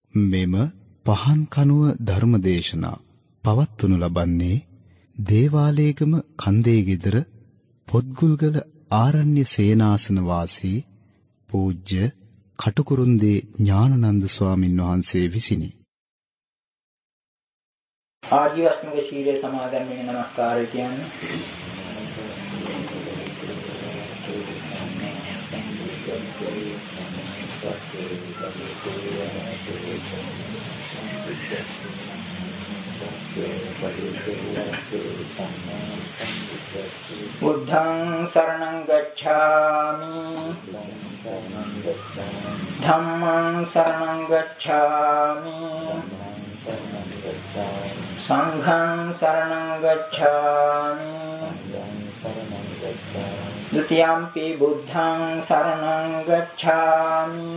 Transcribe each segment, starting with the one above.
මෙම පහන් කනුව ධර්මදේශනා පවත්වනු ලබන්නේ දේවාලේගම කන්දේ ගෙදර පොත්ගුල්ගල ආරණ්‍ය සේනාසන වාසී පූජ්‍ය කටුකුරුන්දී ඥානানন্দ ස්වාමින් වහන්සේ විසිනි. ආජීවස්මක ශීලයේ සමාදන් වෙන නමස්කාරය කියන්නේ බුද්ධං සරණං ගච්ඡාමි ධම්මං සරණං ගච්ඡාමි සංඝං සරණං ගච්ඡාමි ဒုတိယံ පි බුද්ධං සරණං ගච්ඡාමි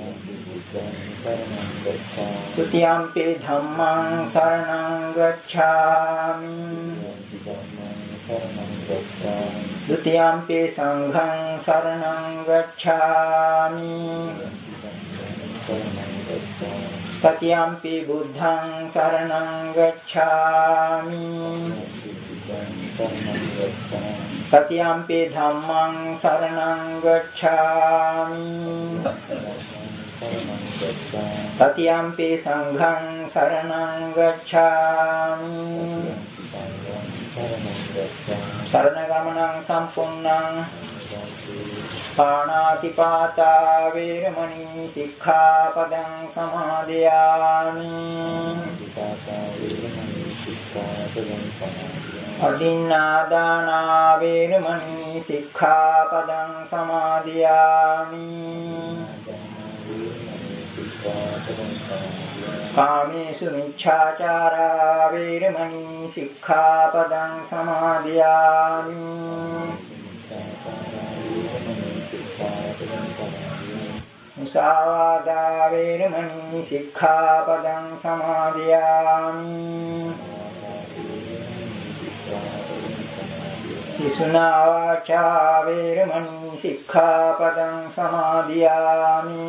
ဒုတိယံ පි ධම්මං සරණං ගච්ඡාමි ဒုတိယံ පි සංඝං සරණං ගච්ඡාමි တတိယံ පි බුද්ධං සරණං ගච්ඡාමි တတိယံ පි ධම්මං සරණං ගච්ඡාමි တတိယံ පි සංඝං සරණං ගච්ඡාමි สรณกรรมนังสัมปุณังปานาติปาตาเวรมณีสิกขาปดังสมาธิยามิอดินนาดานาเวรมณีสิกขาปดังสมาธิยามิกาเมสุมิจฉาจาราเวรมณีสิกขาปดังสมาธิยามิมุสาวาทาเวรมณีสิกขาปดังสมาธิยามิทิสุนาวาจาเวรมณีสิกขาปดังสมาธิยามิ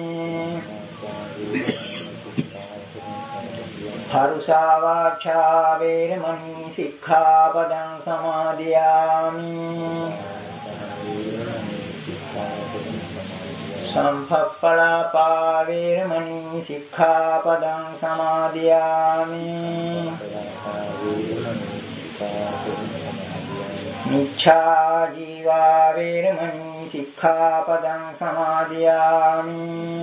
ภารุสาวาชาเวรมณีสิกขาปดังสมาธิยามิสัมภัปปลาปาเวรมณีสิกขาปดังสมาธิยามิมิจฉาจีวาเวรมณีสิกขาปดังสมาธิยามิ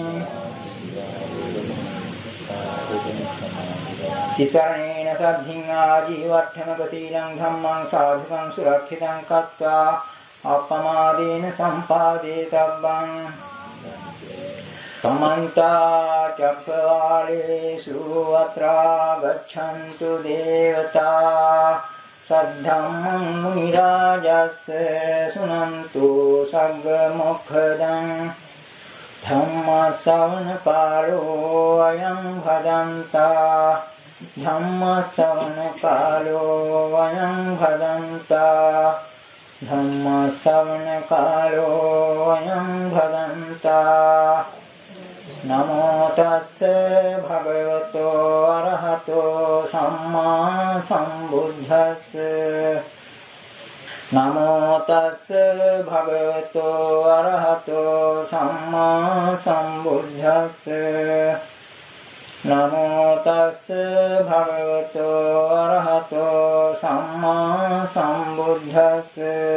ติสรณเนสัทธิงอาจีวัฏฐนกสีลังธัมมังสาธุกังสุรักขิตังกัตตาอัปปมาเดนะสัมปาเดตับบังสัมมันตาจักขวาเลสุอัตรากัจฉันตุเดวตาสัทธัมมังมุนิราจัสสะสุนันตุสักขโมกขดังธัมมาสสวนกาโลอยังภดันตาธัมมาสสวนกาโลอยังภดันตาธัมมาสสวนกาโลอยังภดันตานะโมตัสสะภะคะวะโตอะระหะโตสัมมาสัมพุทธัสสะนะโมตัสสะภะคะวะโตอะระหะโตสัมมาสัมพุทธัสสะนะโมตัสสะภะคะวะโตอะระหะโตสัมมาสัมพุทธัสสะ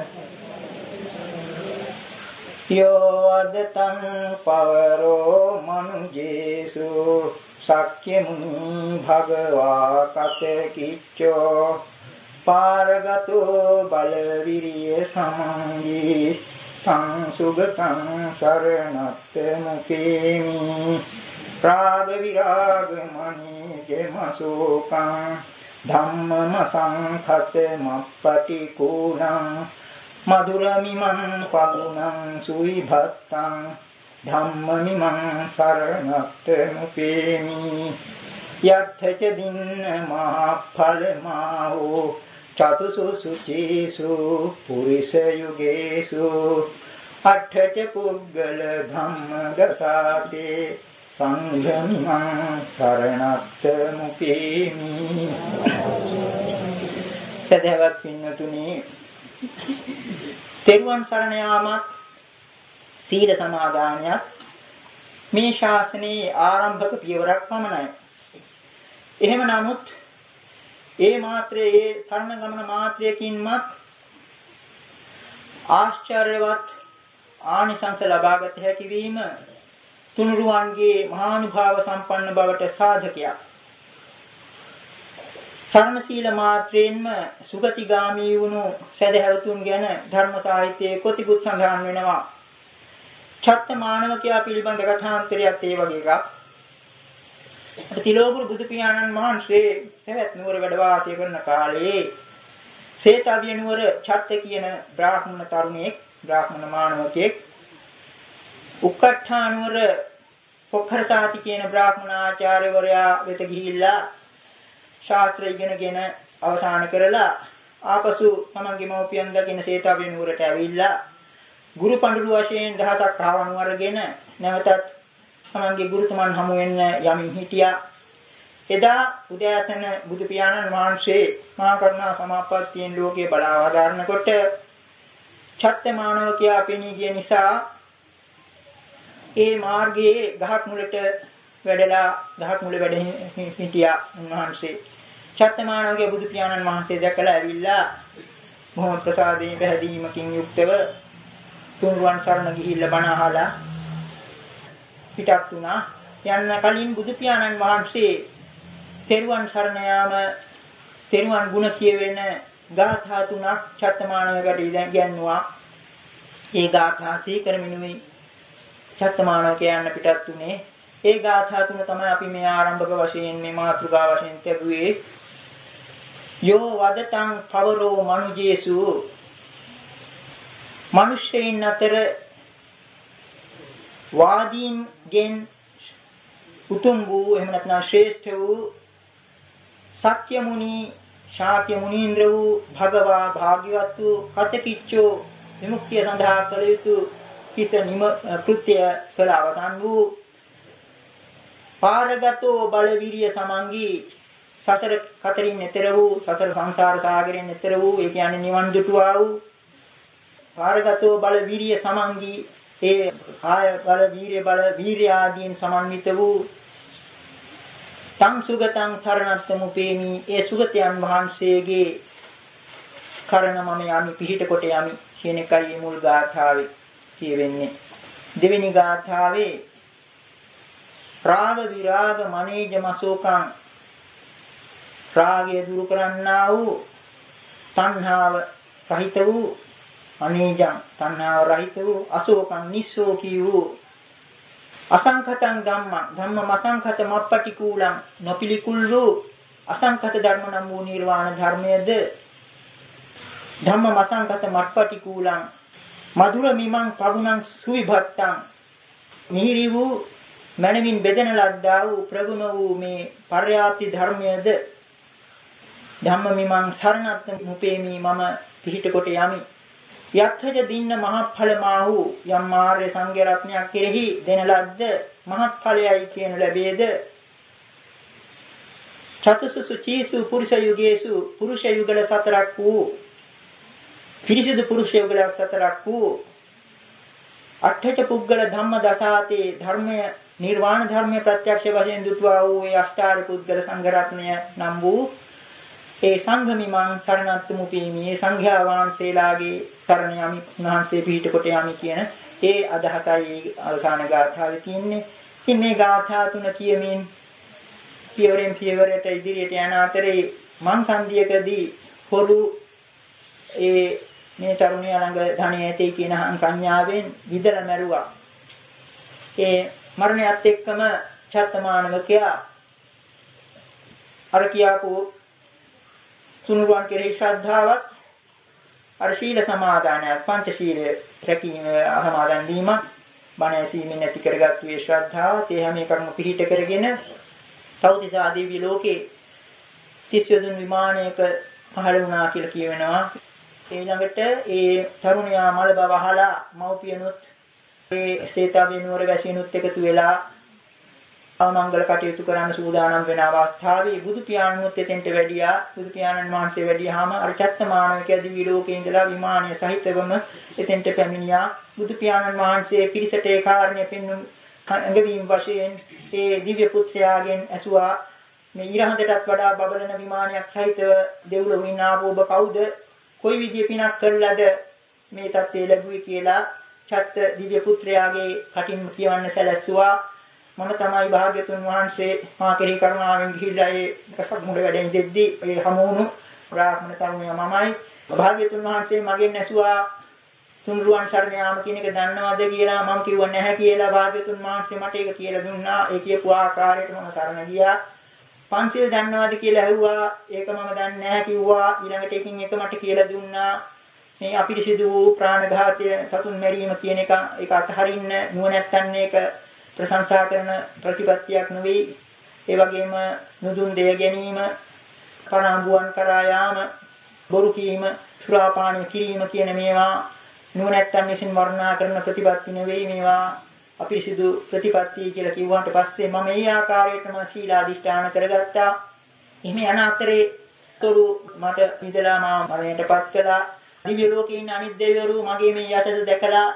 โยอัดตังปวโรมนุเจสุสักขิมุนิภะคะวะกัตถิจโจปารกโตบาลวิริยสัมมังยีทังสุกตังสารนัตเตมุเกมิปราดวิรากมณีเจมสุกังธัมมมสังคเตมัปปติกูลังมัธุระมิมังปะกุนังสุวิภัตตังธัมมมิมังสารนัตเตมุเกมิยัตถะดินมหาภลมาโหචතුසු සුචිසු පුරිස යුගේසු අට්ඨච පුග්ගල ධම්ම දසාතේ සංඝමිමං සරණත්ත මුපේමි. සදහවත් පින්වතුනි, තෙරුවන් සරණ යාමත් සීල සමාදානයත් මේ ශාසනයේ ආරම්භක පියවරක් පමණයි. එහෙම නමුත් ඒ මාත්‍රයේ සරණ ගමන මාත්‍රයකින්මත් ආශ්චර්යවත් ආනිසංස ලබාගත හැකි වීම තුනුරුවන්ගේ මහානුභාව සම්පන්න බවට සාධකයක්. සරණ සීල මාත්‍රයෙන්ම සුගතිගාමී වුණු සදහැවතුන් ගැන ධර්ම සාහිත්‍යයේ කොතිකුත් සඳහන් වෙනවා. චත්ත මානවකයා පිළිබඳ කථාන්තරයක් ඒ වගේ එකක්. තිලෝගුරු බුදු පියාණන් වහන්සේ සවැත් නුවර වැඩ වාසය කරන කාලේ සේතවිය නුවර චත්ත කියන බ්‍රාහ්මණ තරුණයෙක්, බ්‍රාහ්මණ මානවකෙක්, උක්කට්ඨා නුවර පොක්ඛරසාති කියන බ්‍රාහ්මණ ආචාර්යවරයා වෙත ගිහිල්ලා ශාස්ත්‍ර ඉගෙනගෙන අවසන් කරලා ආපසු තමන්ගේ මව්පියන් දකින සේතවිය නුවරට ඇවිල්ලා ගුරු පඬුරු වශයෙන් දහසක් ආවණු අරගෙන නැවතත් තමන්ගේ ගුරුතුමන් හමු වෙන්න යමින් හිටියා. එදා උදෑසන බුදු පියාණන් වහන්සේ මහා කරුණා සමාපත්තියෙන් ලෝකේ බලාවදාරනකොට චත්ත මානවකයා පෙනී ගිය නිසා ඒ මාර්ගයේ ගහක් මුලට වැඩලා ගහක් මුල වැඩ හිටියා උන්වහන්සේ. චත්ත මානවකයා බුදු පියාණන් වහන්සේ දැකලා ඇවිල්ලා බොහොම ප්‍රසාදයෙන් පැහැදීමකින් යුක්තව තුන්රුවන් සරණ ගිහිල්ලා බණ අහලා පිටත් වුණා. යන්න කලින් බුදු පියාණන් වහන්සේ තෙරුවන් සරණ යාම තෙරුවන් ගුණ කියවෙන ගාථා තුනක් චත්තමානවකට ඉගෙනුවා. ඒ ගාථා සීකරමිනුයි චත්තමානව කියන්න පිටත් උනේ. ඒ ගාථා තුන තමයි අපි මේ ආරම්භක වශයෙන් මේ මාතෘකා වශයෙන් තිබුවේ. යෝ වදතං පවරෝ මනුජේසු, මිනිස්යන් අතර වාදීන්ගෙන් උතුම් වූ එහෙම නැත්නම් ශ්‍රේෂ්ඨ වූ සක්‍ය මුනි, ශාක්‍ය මුනීන්ද්‍ර වූ භගවා භාග්‍යවත් වූ කතකිච්චෝ විමුක්තිය සඳහා කළ යුතු කිස කෘත්‍ය කළ අවසන් වූ පාරගතෝ බලවීරිය සමංගී, සසර කතරින් එතර වූ, සසර සංසාර සාගරයෙන් එතර වූ, ඒ කියන්නේ නිවන් දුටුවා වූ පාරගතෝ බලවීරිය සමංගී, ඒ කාය බල, වීර්ය බල, වීර්ය ආදීන් සමන්විත වූ තං සුගතං සරණත්තමුපේමි, ඒ සුගතයන් වහන්සේගේ කරණ මම යමි, පිහිට කොට යමි කියන එකයි මුල් ගාථාවේ කියවෙන්නේ. දෙවෙනි ගාථාවේ රාග විරාග මනේජ මසෝකං, රාගය දුරු කරන්නා වූ, තණ්හාව රහිත වූ, අනේජං තණ්හාව රහිත වූ, අශෝකං නිස්සෝකී වූ, අසංඛතං ධම්මං ධම්ම අසංඛත මප්පටිකූලං නොපිලිකුල් වූ අසංඛත ධර්ම නම් වූ නිර්වාණ ධර්මයේද ධම්ම අසංඛත මප්පටිකූලං මధుර මිමං පගුණං සුවිභත්තං මිහිරි වූ මනමින් බෙදෙන ලද්දා වූ ප්‍රගුණ වූ මේ පර්යාප්ති ධර්මයේද ධම්ම මිමං සරණත්ත මුපේමි, මම පිහිට කොට යමි. යත්ථජ දින්න මහත්ඵලමාහු, යම් මාර්ය සංඝ රත්නයක් කෙරෙහි දෙන ලද්ද මහත්ඵලයයි කියන ලැබේද. චතුසු චීසු පුරුෂ යුගේසු, පුරුෂ යුගල සතරක් වූ, පිරිසිදු පුරුෂ යුගල සතරක් වූ, අට්ඨච පුද්ගල ධම්ම දසාතේ ධර්මය නිර්වාණ ධර්මයේ ප්‍රත්‍යක්ෂ වශයෙන් දුටුවා වූ ඒ අෂ්ටාරි පුද්ගල සංඝ රත්නය නම් වූ ඒ සංඝමිමං සරණත්තුමුපේමි, ඒ සංඝයා වහන්සේලාගේ සරණ යමි, උන්වහන්සේ පිහිට කොට යමි කියන ඒ අදහසයි අවසාන ගාථාවේ තියෙන්නේ. ඉතින් මේ ගාථා තුන කියමින් පියවරෙන් පියවරට ඉදිරියට යන අතරේ මං සංධියකදී හොරු මේ තරුණිය ළඟ ධනෙ ඇතේ කියන සංඥාවෙන් විදලා මැරුවා. ඒ මරණයත් එක්කම චත්තමානවකයා අර කියාපු තුනුරුවන් කෙරෙහි ශ්‍රද්ධාවත්, අර ශීල සමාදානයත්, පංච ශීලය රැකීම සමාදන් වීමත්, බණ ඇසීමෙන් ඇති කරගත් මේ ශ්‍රද්ධාවත්, ඒ හැම එකක්ම පිහිට කරගෙන සෞතිසා දිව්‍ය ලෝකේ තිස්යදුන් විමානයක පහළ වුණා කියලා කියවෙනවා. ඊළඟට ඒ තරුණයා මල බව අහලා මව්පියනොත් ඒ සේතාවේ නුවර වැසියනොත් එකතු වෙලා මංගල කටයුතු කරන්න සූදානම් වෙන අවස්ථාවේ බුදු පියාණන්ුත් එතෙන්ට වැඩියා. බුදු පියාණන් වහන්සේ වැඩියාම අර චත්තමානවකයා දිව්‍ය ලෝකේ ඉඳලා විමානය සහිතවම එතෙන්ට පැමිණියා. බුදු පියාණන් වහන්සේ පිරිසට ඒ කාරණය පෙන්වුම් අඟවීම වශයෙන් ඒ දිව්‍ය පුත්‍රයාගෙන් ඇසුවා මේ ඊරහඳටත් වඩා බබලන විමානයක් සහිතව දෙව්ලොව ඉන්න ආපු ඔබ කවුද? කොයි විදිය පිනක් කළාද මේ තත්ත්වය ලැබුවේ කියලා චත්ත දිව්‍ය පුත්‍රයාගේ කටින් කියවන්න සැලැස්සුවා. මම තමයි භාග්‍යතුන් වහන්සේ මා කෙරෙහි කරුණාවෙන් ගිහිල්ලා ඒ කසක් මුඩ වැඩෙන් දෙද්දී ඒ හමුණු බ්‍රාහ්මණ තරුණයා මමයි. භාග්‍යතුන් වහන්සේ මගෙන් ඇසුවා තුන්රුවන් සරණ යාම කියන එක දන්නවද කියලා. මම කිව්වා නැහැ කියලා. භාග්‍යතුන් වහන්සේ මට ඒක කියලා දුන්නා. ඒ කියපු ආකාරයට මම සරණ ගියා. පන්සිල් දන්නවද කියලා ඇහුවා. ඒක මම දන්නේ නැහැ කිව්වා. ඊළඟට එකින් එක මට කියලා දුන්නා. මේ අපිරිසිදු වූ ප්‍රාණඝාතය සතුන් මැරීම කියන එක ඒක අතහරින්න නුවණැත්තන් ඒක ප්‍රශංසා කරන ප්‍රතිපත්තියක් නෙවෙයි. ඒ වගේම නුදුන් දෙය ගැනීම, පරාඹුවන් කරා යාම, බොරු කීම, සුරාපානය කිරීම කියන මේවා නුවණැත්තන් විසින් වර්ණනා කරන ප්‍රතිපත්ති නෙවෙයි. මේවා අපිරිසිදු ප්‍රතිපත්ති කියලා කිව්වන්ට පස්සේ මම මේ ආකාරයටම සීලාදිෂ්ඨාන කරගත්තා. එහෙම යන අතරේ තොරු මට විදලා මා මරණයටපත් කළා. දිව්‍ය ලෝකේ ඉන්න අනිත් දෙවිවරු මගේ මේ යටද දැකලා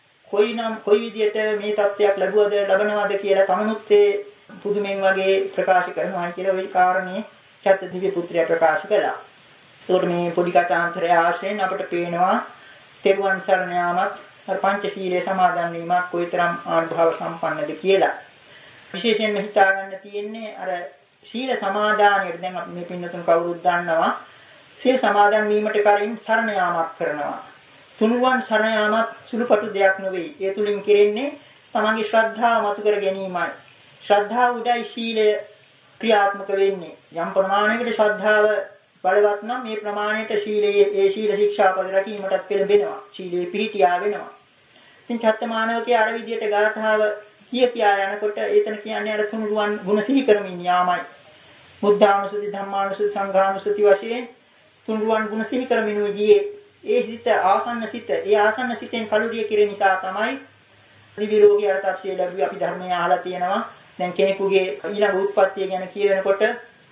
කොයි විදියට මේ තත්ත්වයක් ලැබුවද ලබනවද කියලා තමනුත් ඒ පුදුමෙන් වගේ ප්‍රකාශ කරනවා කියලා ওই කාරණේ චත්ත දිව්‍ය පුත්‍රයා ප්‍රකාශ කළා. ඒකට මේ පොඩි කතාන්තරය ආශ්‍රයෙන් අපිට පේනවා තෙරුවන් සරණ යාමත් පංචශීලයේ සමාදන් වීමත් කොයිතරම් අනුභව සම්පන්නද කියලා. විශේෂයෙන්ම හිතා ගන්න තියෙන්නේ අර සීල සමාදානයේ දැන් අපි මේ පින්නතුන් කවුරුත් දන්නවා සීල සමාදන් වීමට කලින් සරණ යාමක් කරනවා. තුන්වන් සරණ යාමත් සුළුපටු දෙයක් නෙවෙයි. ඒ තුලින් කෙරෙන්නේ තමන්ගේ ශ්‍රද්ධාව මතු කර ගැනීමයි. ශ්‍රද්ධාව උදයි සීලය ක්‍රියාත්මක වෙන්නේ. යම් ප්‍රමාණයකට ශ්‍රද්ධාව බලවත් නම් මේ ප්‍රමාණයට සීලයේ ඒ සීල ශික්ෂාපද රැකීමටත් පෙළඹෙනවා. සීලේ පිහිටියා වෙනවා. ඉතින් චත්තමානවකේ අර විදියට ගාථාව කියපියා යනකොට එතන කියන්නේ අර තුනුරුවන් ගුණ සිහි කරමින් යාමයි. බුද්ධානුසුති, ධම්මානුසුති, සංඝානුසුති වශයෙන් තුනුරුවන් ගුණ සිහි කරමින් උජියේ ඒ සිත ආසන්න සිත, ඒ ආසන්න සිතෙන් කලුරිය කිරීම නිසා තමයි දිව්‍ය ලෝකයේ අර තත්ත්වය ලැබුවේ. අපි ධර්මය අහලා තියෙනවා. දැන් කෙනෙකුගේ ඊළඟ උත්පත්තිය ගැන කියනකොට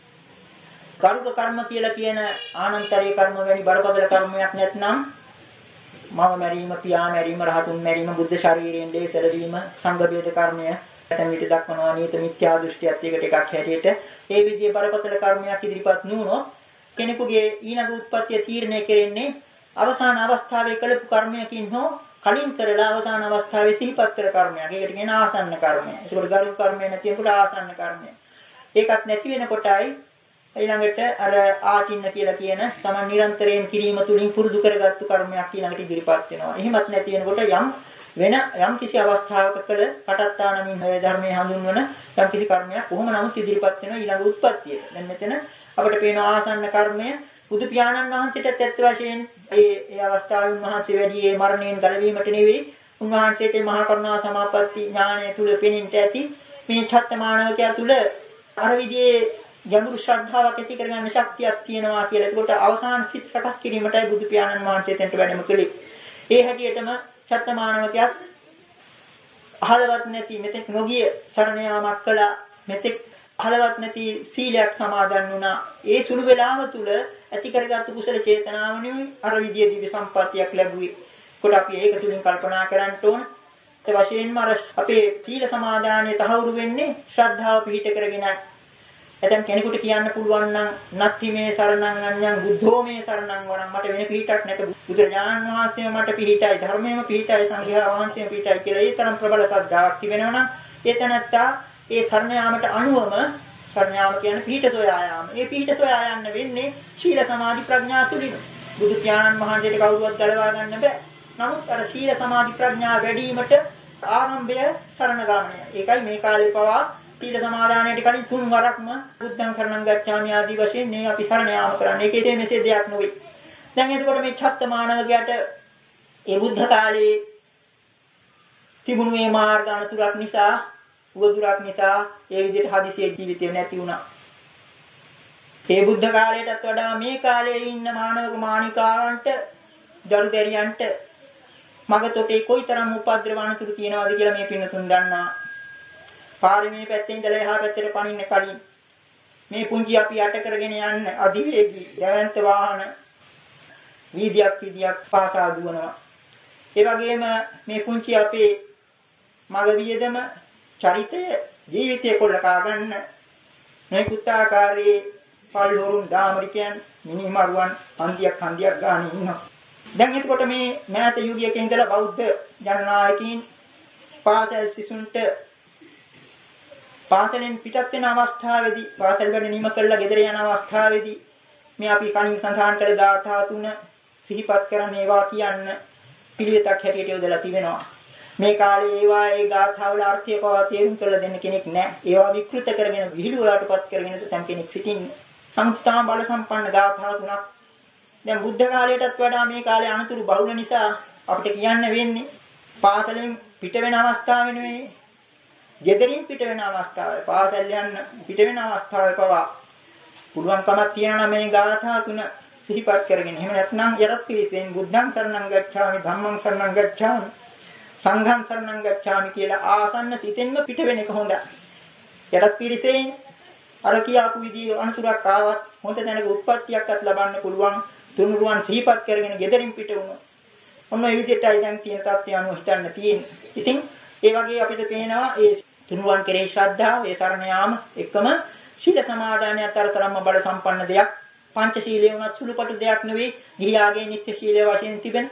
කර්ම කර්ම කියලා කියන ආනන්තරේ කර්ම වැනි බරපතල කර්මයක් නැත්නම් මම මැරීම, පියා මැරීම, රහතුන් මැරීම, බුද්ධ ශරීරයෙන් දේශලවීම, සංඝ බේද කර්මය නැත්නම් විට දක්වනවා නියත මිත්‍යා දෘෂ්ටියත් එකට එකක් හැටියට ඒ විදිහේ බරපතල කර්මයක් ඉදිරිපත් නුනොත් කෙනෙකුගේ ඊළඟ උත්පත්තිය තීරණය කෙරෙන්නේ අවසාන අවස්ථාවේ කළපු කර්මයකින් හෝ කලින් කරලා අවසාන අවස්ථාවේ සිහිපත් කර කර්මයක්. ඒකට කියන ආසන්න කර්මය. ඒකට ගරු කර්මය නැතිවෙනකොට ආසන්න කර්මය. ඒකත් නැති වෙනකොටයි ඊළඟට අර ආචින්න කියලා කියන තමන් නිරන්තරයෙන් කිරීම තුලින් පුරුදු කරගත්තු කර්මයක් ඊළඟට ඉදිරිපත් වෙනවා. එහෙමත් නැති වෙනකොට යම් කිසි අවස්ථාවක කළ පටත්තානමින් මේ ධර්මයේ හඳුන්වන යම් කිසි කර්මයක් කොහොම නමුත් ඉදිරිපත් වෙනවා ඊළඟ උත්පත්තියට. දැන් මෙතන අපිට පේන ආසන්න කර්මය බුදු පියාණන් වහන්සේටත් ඇත්ත වශයෙන් ඒ අවස්ථාවේ උන්වහන්සේ වැඩි ඒ මරණයෙන් ගැලවීමට නෙවෙයි උන්වහන්සේට මහා කරුණා සමාපatti ඥානය තුල පෙනෙන්නට ඇති මේ චත්තමානවකයා තුල අර විදිහේ ගැඹුරු ශ්‍රද්ධාවක් ඇති කරගන්න ශක්තියක් තියෙනවා කියලා. ඒකට අවසාන සිත් සකස් කිරීමටයි බුදු පියාණන් වහන්සේ තෙන්ට වැඩම කළේ. ඒ හැටියටම චත්තමානවකයා අහලවත් නැති මෙතෙක් නොගිය සරණ යාමක් කළා. මෙතෙක් අහලවත් නැති සීලයක් සමාදන් වුණා. ඒ සුළු වේලාව තුල ඇති කරගත්තු කුසල චේතනාවනේ අර විදිය දිව්‍ය සම්පත්තියක් ලැබුවේ. කොට අපි ඒක තුලින් කල්පනා කරන්න ඕන. ඒ වශයෙන්ම අර අපේ සීල සමාදානයේ තහවුරු වෙන්නේ ශ්‍රද්ධාව පිහිට කරගෙනයි. එතෙන් කෙනෙකුට කියන්න පුළුවන් නම් නත්ති මේ සරණං අඤ්ඤං බුද්ධෝ මේ සරණං වරං මට වෙන පිහිටක් නැත. බුදුරජාණන් වහන්සේම මට පිහිටයි, ධර්මයේම පිහිටයි, සංඝයා වහන්සේම පිහිටයි කියලා ඒ තරම් ප්‍රබල ශ්‍රද්ධාවක් තිබෙනවා නම් ඒ තැනත්තා ඒ සරණ යාමට අනුවම සරණ යාම කියන්නේ පිහිට සොයා යාම. ඒ පිහිට සොයා යන්න වෙන්නේ ශීල සමාධි ප්‍රඥා තුලින්. බුදු පියාණන් වහන්සේට කවුරුවත් ගලවා ගන්න බෑ. නමුත් අර ශීල සමාධි ප්‍රඥා වැඩි වීමට ආරම්භය සරණ ගාමනය. ඒකයි මේ කාලේ පවා සීල සමාදානයට කලින් තුන් වරක්ම බුද්ධං කරණං ගච්ඡාමි ආදී වශයෙන් මේ අපි සරණ යාම කරන්නේ. ඒකේ මෙසේ දෙයක් නෙවෙයි. දැන් එතකොට මේ චත්තමානවකයට ඒ බුද්ධ කාලේ තිබුණු මේ මාර්ග අනුතුරක් නිසා, උවදුරක් නිසා ඒ විදිහට හදිසියේ ජීවිතේ නැති වුණා. ඒ බුද්ධ කාලයටත් වඩා මේ කාලේ ඉන්න මානවක මානිකාවන්ට, දරුදැරියන්ට මගතොටේ කොයිතරම් උපද්‍රව අනුතුරු තියෙනවද කියලා මේ පින්නතුන් දන්නා. පාරේ මේ පැත්තේ ඉඳලා එහා පැත්තට පනින්න කලින් මේ පුංචි අපි යට කරගෙන යන්න අධිවේගී දැවැන්ත වාහන වීදියක් පාසා දුවනවා. ඒ වගේම මේ පුංචි අපේ මග වියදම චරිතය ජීවිතය කොල්ලකා ගන්න මේ කුත්තාකාරයේ පල්ලෝරුන් දාමරිකයන් මිනිමරුවන් හන්දියක් ගානේ ඉන්නවා. දැන් එතකොට මේ මෑත යුගයක ඉඳලා බෞද්ධ ජනනායකයින් පාසල් සිසුන්ට පාසලෙන් පිටත් වෙන අවස්ථාවේදී පාසල් වැඩ නිම කළා ගෙදර යන අවස්ථාවේදී මේ අපි කණින් සඳහන් කළ ධාතා තුන සිහිපත් කරන ඒවා කියන්න පිළිවෙතක් හැටියට යොදලා තිබෙනවා. මේ කාලේ ඒ ගාථාවල අර්ථය පවා තේරුම් කරලා දෙන්න කෙනෙක් නැහැ. ඒවා විකෘත කරගෙන විහිළු වලටපත් කරගෙන තම කෙනෙක් සිටින්නේ. සංස්ථා බල සම්පන්න ගාථා තුනක්. දැන් බුද්ධ කාලයටත් වඩා මේ කාලේ අනතුරු බහුල නිසා අපිට කියන්න වෙන්නේ පාසලෙන් පිට වෙන අවස්ථාව නෙවෙයි. ගෙදරින් පිට වෙන අවස්ථාවේ පාසල් යන්න පිට වෙන අවස්ථාවේ පවා පුළුවන්කමක් තියනවා මේ ගාථා තුන සිහිපත් කරගෙන. එහෙම නැත්නම් යරත් පිළිසෙන් බුද්ධං සරණං ගච්ඡාමි ධම්මං සරණං ගච්ඡාමි සංඝං සරණං ගච්ඡාමි කියලා ආසන්න සිතෙන්ම පිට වෙන එක හොඳයි. යරත් පිළිසෙන් අර කියාපු විදිහේ අනුසුරක් ආවත් හොඳ දැනක උත්පත්තියක්වත් ලබන්න පුළුවන් තුනුරුවන් සිහිපත් කරගෙන ගෙදරින් පිට වුණා. ඔන්න ඒ විදිහටයි දැන් තියෙන තත්ත්වය අනුව හිතන්න තියෙන්නේ. ඉතින් ඒ වගේ අපිට පේනවා ඒ තුනුරුවන් කෙරෙහි ශ්‍රද්ධාව, ඒ සරණ යාම එකම සීල සමාදානයත් අතරතරම බල සම්පන්න දෙයක්. පංචශීලයේ උනත් සුළුපටු දෙයක් නෙවෙයි. ගිහියාගේ නිත්‍ය ශීලයේ වශයෙන් තිබෙන.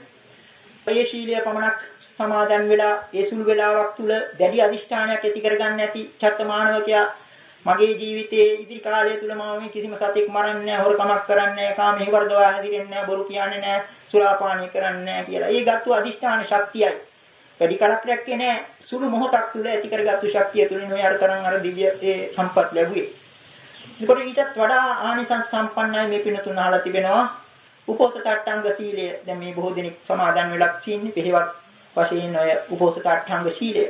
ඒ ශීලයේ පමණක් සමාදන් වෙලා ඒ සුළු වේලාවක් තුල දැඩි අදිෂ්ඨානයක් ඇති කරගන්න ඇති චත්තමානවකයා මගේ ජීවිතයේ ඉදිරි කාලය තුල මම මේ කිසිම සතෙක් මරන්නේ නැහැ, හොරකමක් කරන්නේ නැහැ, කාමී වර්ධවා හැදිරෙන්නේ නැහැ, බොරු කියන්නේ නැහැ, සුරාපානය කරන්නේ නැහැ කියලා. ඒ ගත්තු අදිෂ්ඨාන ශක්තියයි. වැඩි කලක් රැක්කේ නැහැ. සුළු මොහොතක් තුල ඇති කරගත්තු ශක්තිය තුලින් ඔය අර තරම් අර දිව්‍ය ඒ සම්පත් ලැබුවේ. ඒකට ඊටත් වඩා ආනිසංස සම්පන්නයි මේ පින තුන අහලා තිබෙනවා. උපෝසත අට්ඨංග සීලය. දැන් මේ බොහෝ දෙනෙක් සමාදන් වෙලා ඉන්නේ පෙහෙවත් වශයෙන් ඔය උපෝසත අට්ඨංග සීලය.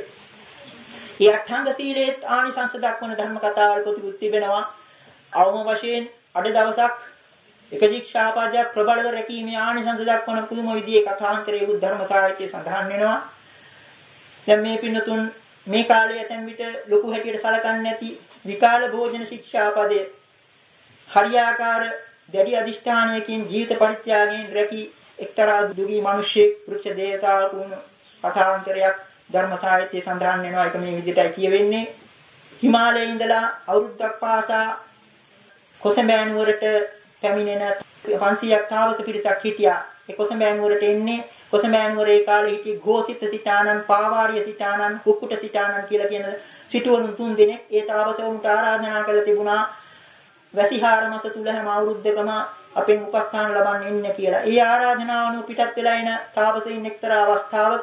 මේ අට්ඨංග සීලයේ ආනිසංස දක්වන ධර්ම කතාවල් පොතකුත් තිබෙනවා. අවම වශයෙන් අද දවසක් එක ශික්ෂාපදයක් ප්‍රබලව රැකීමේ ආනිසංස දක්වන පුදුම විදිහේ කථාන්තරයේ බුද්ධ ධර්ම සාහිත්‍යයේ සඳහන් වෙනවා. දැන් මේ පින්නතුන් මේ කාලයේ ඇතැම් විට ලොකු හැටියට සලකන්නේ නැති විකාල භෝජන ශික්ෂාපදයේ හරියාකාර දැඩි අදිෂ්ඨානයකින් ජීවිත පරිත්‍යාගයෙන් රැකී එක්තරා දුගී මිනිසෙක් වෘක්ෂ දේවතාවුන් කථාන්තරයක් ධර්ම සාහිත්‍යයේ සඳහන් වෙනවා. ඒක මේ විදිහටයි කියවෙන්නේ. හිමාලයේ ඉඳලා අවුරුද්දක් පාසා කොසඹෑ නුවරට පැමිණෙන 500ක් තාවස පිරිසක් හිටියා. ඒ කොසඹෑ නුවරට එන්නේ කොසඹෑ නුවරේ කාලේ හිටි ගෝසිත සිතානන්, පාවාරිය සිතානන්, කුක්කුට සිතානන් කියලා කියන සිටුවරුන් 3 දෙනෙක් ඒ තාවසවුන්ට ආරාධනා කළ තිබුණා. වැසිහාර මාස තුල හැම අවුරුද්දකම අපෙන් උපස්ථාන ලබන්න ඉන්න කියලා. ඒ ආරාධනාව අනුව පිටත් වෙලා එන තාපසයින් එක්තරා අවස්ථාවක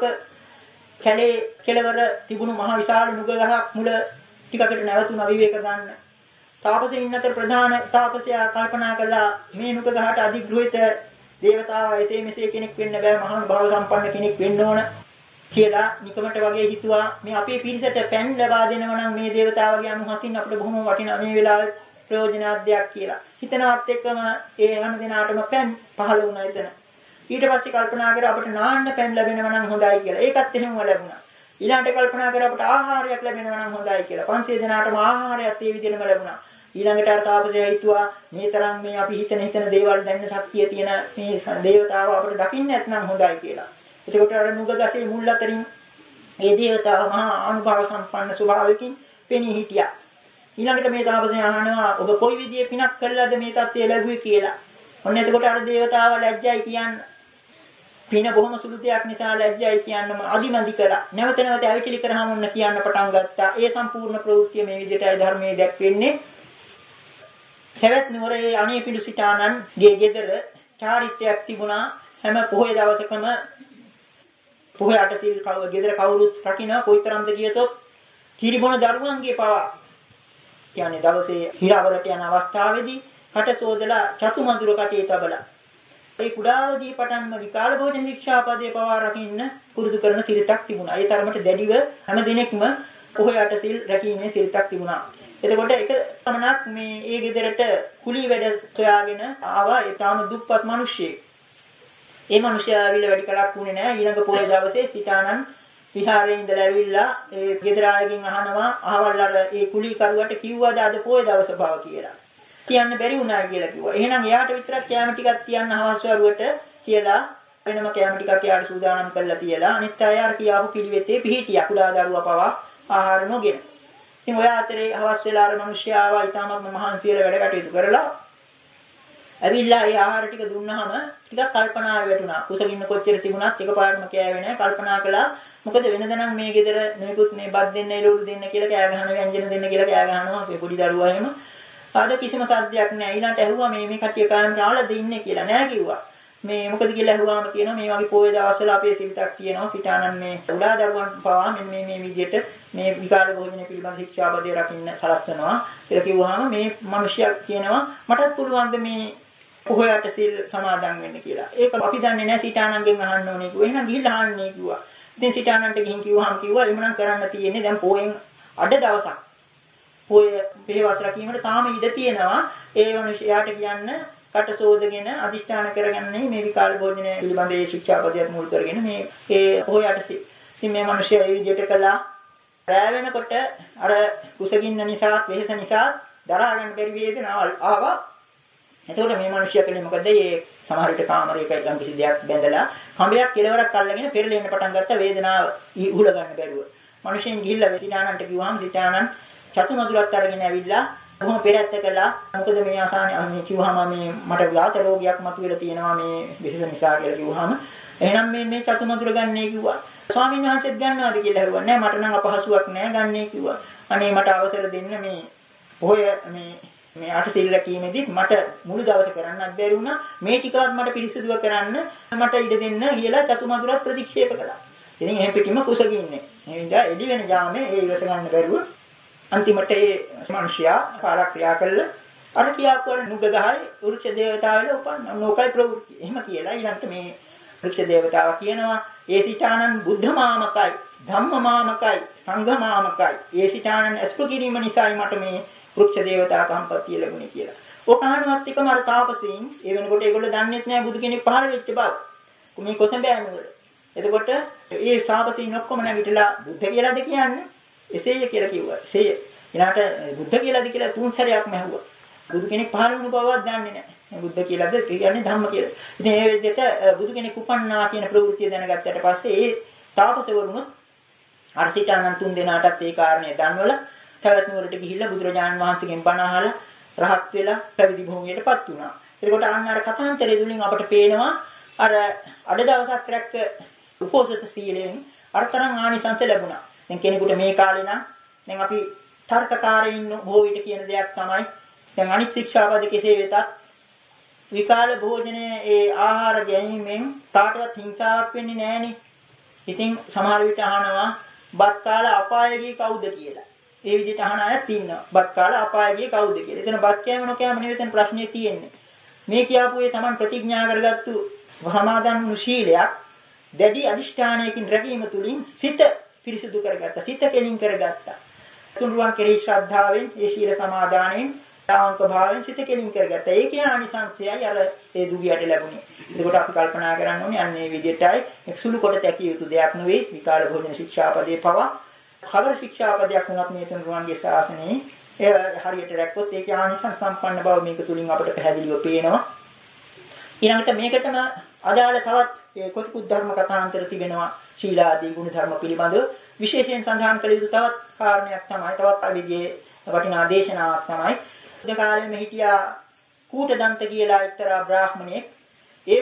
කැලේ කෙළවර තිබුණු මහ විශාල නුග ගහක් මුල ටිකකට නැවතුණා විවේක ගන්න. තාපසයින් අතර ප්‍රධාන තාපසයා කල්පනා කළා මේ නුග ගහට අධිග්‍රහිත දේවතාවා එසේ මෙසේ කෙනෙක් වෙන්න බෑ, මහා භව සම්පන්න කෙනෙක් වෙන්න ඕන කියලා නිකමට වගේ හිතුවා. මේ අපේ පිරිසට පැන් ලබා දෙනවා නම් මේ දේවතාවගේ අනුහසින් අපිට බොහොම වටිනා මේ වෙලාවේ ප්‍රයෝජනවත් කියලා. හිතනවත් එක්කම ඒ හැම දිනාටම පැන් පහළ වුණා එතන. ඊට පස්සේ කල්පනා කරා අපිට නාන්න පැන් ලැබෙනවා නම් හොඳයි කියලා. ඒකත් එහෙමම ලැබුණා. ඊළඟට කල්පනා කරා අපිට ආහාරයක් ලැබෙනවා නම් හොඳයි කියලා. 500 දෙනාටම ආහාරයක් ඒ විදිහටම ලැබුණා. ඊළඟට අර තාපසයා හිතුවා මේ තරම් මේ අපි හිතන දේවල් දැන්න ශක්තිය තියෙන මේ දේවතාව අපිට දකින්න නැත්නම් හොඳයි කියලා. එතකොට අර නුග ගසේ මුල් අතරින් මේ දේවතාව මහා අනුභව සම්පන්න ස්වභාවයකින් පෙනී හිටියා. ඊළඟට මේ තාපසයා අහනවා ඔබ කොයි විදිහේ පිනක් කළාද මේ தත්ත්වය ලැබුවේ කියලා. ඔන්න එතකොට අර දේවතාව ලැජ්ජයි කියන්න. පින බොහොම සුළු දෙයක් නිසා ලැජ්ජයි කියන්නම අදිමදි කළා. නැවත නැවත ඇවිටිලි කරාම ඔන්න කියන්න පටන් ගත්තා. ඒ සම්පූර්ණ ප්‍රවෘත්තිය මේ විදිහටයි ධර්මයේ දැක්වෙන්නේ. සවැත් නුවරේ අනේපිඬු සිටානන්ගේ ගෙදර චාරිත්‍රයක් තිබුණා. හැම පොහොය දවසකම පොහොය අටසිල් ගෙදර කවුරුත් රකින්න කොයිතරම්ද කියතොත් කිරිබොන දරුවන්ගේ පවා කියන්නේ දවසේ හිරවරට යන අවස්ථාවේදී කට සෝදලා චතුමදුර කටේ තබලා ඒ කුඩාවදී පටන්ම විකාල භෝජන ශික්ෂාපදේ පවා රකින්න පුරුදු කරන සිරිතක් තිබුණා. ඒ තරමට දැඩිව හැම දිනෙකම පොහොය අටසිල් රැකීමේ සිරිතක් තිබුණා. එතකොට එක සමනක් මේ ඒ ගෙදරට කුලී වැඩ සොයාගෙන ආවා. ඒ තාම දුප්පත් මිනිස්සෙක්. ඒ මිනිසයා ආවිල වැඩි කලක් වුණේ නැහැ. ඊළඟ පොය දවසේ සිතානන් විහාරේ ඉඳලා ඇවිල්ලා ඒ ගෙදර ආයකින් අහනවා අහවල් අර ඒ කුලීකරුවට කිව්වද අද පොය දවස බව කියලා. කියන්න බැරි වුණා කියලා කිව්වා. එහෙනම් එයාට විතරක් කැම ටිකක් තියන්න හවස් වරුවට කියලා වෙනම කැම ටිකක් එයාට සූදානම් කරලා තියලා අනිත් අය අර කියාපු පිළිවෙතේ පිහිටියා කුඩා දරුවා පවා ආහාර නොගෙන. ඉතින් ඔය අතරේ හවස් වෙලා අර මිනිස්සයා ආවා ඊටමත් මහන්සි වෙලා වැඩ කටයුතු කරලා ඇවිල්ලා ඒ ආහාර ටික දුන්නාම ටිකක් කල්පනා වැටුණා. කුසගින්න කොච්චර තිබුණත් එකපාරටම කෑවේ නැහැ. කල්පනා කළා මොකද වෙනද නම් මේ ගෙදර මේකුත් මේ බත් දෙන්න එළවලු දෙන්න කියලා කෑ ගහන ව්‍යංජන දෙන්න කියලා කෑ ගහනවා අපේ පොඩි දරුවා එහෙම. ආද කිසිම සද්දයක් නැහැ. ඊළඟට ඇහුවා මේ කට්ටිය කායම් කාලා දෙන්නේ කියලා නෑ කිව්වා. මේ මොකද කියලා ඇහුවාම කියනවා මේ වගේ පොයේ දවස්වල අපේ සිල්ටක් තියෙනවා. සිතානන් මේ උලා දරුවන් පවා මේ විදිහට මේ විකාර භෝජන පිළිබඳ ශික්ෂාපදේ රකින්න සලස්වනවා කියලා කිව්වහම මේ මිනිහයා කියනවා මටත් පුළුවන් ද මේ පොහොයට සිල් සමාදන් වෙන්න කියලා. ඒක අපි දන්නේ නැහැ සිතානන්ගෙන් අහන්න ඕනේ කිව්වා. එහෙනම් ගිහිල්ලා අහන්නේ කිව්වා. ඉතින් සිතානන්ට ගිහින් කිව්වා එමුනම් කරන්න තියෙන්නේ දැන් පොයෙන් අඩ දවසක්. පොය පිළිවෙස් රැකීමට තාම ඉඩ තියෙනවා. ඒ මිනිහයාට කියන්න කට සෝදගෙන අදිෂ්ඨාන කරගන්නේ මේ විකාල භෝජන පිළිබඳ ඒ ශික්ෂාපදයක් මුල් කරගෙන මේ ඒ පොයට ඉතින් මේ මිනිහයා ඒ විදිහට කළා. රැ වෙනකොට අර කුසගින්න නිසා වෙහස නිසා දරා ගන්න බැරි වේදනාවල් ආවා. එතකොට මේ මිනිහයා කලේ මොකද? මේ සමහර විට කාමරයක යම් කිසි දෙයක් බැඳලා කඹයක් කෙලවරක් අල්ලගෙන පෙරලෙන්න පටන් ගත්ත වේදනාව උහුල ගන්න බැරුව. මිනිහෙන් ගිහිල්ලා සිතානන්ට කිව්වහම සිතානන් චතුමදුරත් අරගෙන ඇවිල්ලා කොහොම පෙරැත්ත කළා. මොකද මේ ආසානේ මේ කිව්වහම මේ මට වාත රෝගයක් මතුවෙලා තියෙනවා මේ විශේෂ නිසා කියලා කිව්වහම එහෙනම් මේ චතුමදුර ගන්නයි කිව්වා. ස්වාමීන් වහන්සේත් ගන්නවද කියලා ඇහුවා. නෑ මට නම් අපහසුයක් නෑ ගන්නයි කිව්වා. අනේ මට අවසර දෙන්න මේ පොය මේ අට සිල් රැකීමේදී මට මුළු දවස කරන්නත් බැරි වුණා. මේ ටිකවත් මට පිරිසිදුව කරන්න මට ඉඩ දෙන්න කියලා චතුමදුරත් ප්‍රතික්ෂේප කළා. ඉතින් එහෙන් පිටින්ම කුසගින්නේ. එහෙනම් එළි වෙන ජාමේ ඒ ඉවස ගන්න බැරුව අන්තිමට ඒ මිනිසයා කාලක්‍රියා කළා. අර කියාපු නුගගහයි වෘක්ෂ දේවතාවල උපන්න. නෝකයි ප්‍රවෘත්ති. එහෙම කියලා ඊළඟට මේ වෘක්ෂ දේවතාවා කියනවා ඒ සිතානන් බුද්ධමාමකයි, ධම්මමාමකයි, සංඝමාමකයි. ඒ සිතානන් අස්පු කිරීම නිසායි මට මේ වෘක්ෂ දේවතා සම්පත්තිය ලැබුණේ කියලා. ඔක අහනවත් එකම අර තාපසීන් ඒ වෙනකොට ඒගොල්ලෝ දන්නේත් නෑ බුදු කෙනෙක් පහළ වෙච්ච බව. මේ කොසඹෑනුවර. එතකොට ඒ තාපසීන් ඔක්කොම නැගිටලා බුද්ධ කියලාද කියන්නේ? එසේය කියලා කිව්වා. එසේය. ඊළාට බුද්ධ කියලාද කියලා තුන් සැරයක්ම ඇහුවා. බුදු කෙනෙක් පහළ වුණ බවවත් දන්නේ නැහැ. බුද්ධ කියලාද කියන්නේ ධම්ම කියලා. ඉතින් ඒ විදිහට බුදු කෙනෙක් උපන්නා කියන ප්‍රවෘත්තිය දැනගත්තට පස්සේ ඒ තාපසවරුනුත් අර සිතානන් තුන් දෙනාටත් ඒ කාරණේ දන්වලා තවත් නුවරට ගිහිල්ලා බුදුරජාණන් වහන්සේගෙන් බණ අහලා රහත් වෙලා පැවිදි භූමියටපත් වුණා. එතකොට අන්න අර කතාන්තරය තුලින් අපට පේනවා අර අඩ දවසක් රැක්ක උපෝසත සීලයෙන් අරතරන් ආනිසංස ලැබුණා. දැන් කෙනෙකුට මේ කාලේ නම් දැන් අපි තර්කකාරයින් බොහෝ විට කියන දෙයක් තමයි දැන් අනිත් ශික්ෂාපද කෙසේ වෙතත් විකාල භෝජනයේ ඒ ආහාර ගැනීමෙන් කාටවත් හිංසාවක් වෙන්නේ නැහෙනේ. ඉතින් සමහර විට අහනවා බත් කාලා අපායදී කවුද කියලා. ඒ විදිහට අහන අයත් ඉන්නවා. බත් කාලා අපායදී කවුද කියලා. එතන බත් කෑම නොකෑම නෙවෙයි එතන ප්‍රශ්නේ තියෙන්නේ. මේ කියාපු ඒ Taman ප්‍රතිඥා කරගත්තු සමාදන් වූ ශීලයක් දැඩි අදිෂ්ඨානයකින් රැකීම තුලින් සිත පිරිසිදු කරගත්තා. සිත කෙලින් කරගත්තා. තුන්රුවන් කෙරෙහි ශ්‍රද්ධාවෙන් ඒ ශීල සමාදානයෙන් තාවංක භාවයෙන් සිත කෙලින් කරගත්තා. ඒකේ ආනිසංසයයි අර ඒ දුගියට ලැබුණේ. ඒකට අපි කල්පනා කරන්න ඕනේ අන්න ඒ විදිහටයි එක්සුළු කොට තැකිය යුතු දෙයක් නෙවෙයි විකාල භෝජන ශික්ෂාපදේ පවා. කවර ශික්ෂාපදයක් වුණත් මේ තුන්රුවන්ගේ ශාසනයේ ඒ හරියට රැක්කොත් ඒකේ ආනිසංස සම්පන්න බව මේක තුලින් අපට පැහැදිලිව පේනවා. ඊළඟට මේකටම අදාළ තවත් ඒ කොටිකුත් ධර්ම කථාන්තර තිබෙනවා. ශීලාදී ගුණ ධර්ම පිළිබඳව විශේෂයෙන් සඳහන් කළ යුතු තවත් කාරණයක් තමයි තවත් අවිගේ වටිනා දේශනාවක් තමයි. ඒ කාලෙම හිටියා කූටදන්ත කියලා එක්තරා බ්‍රාහ්මණයෙක්. ඒ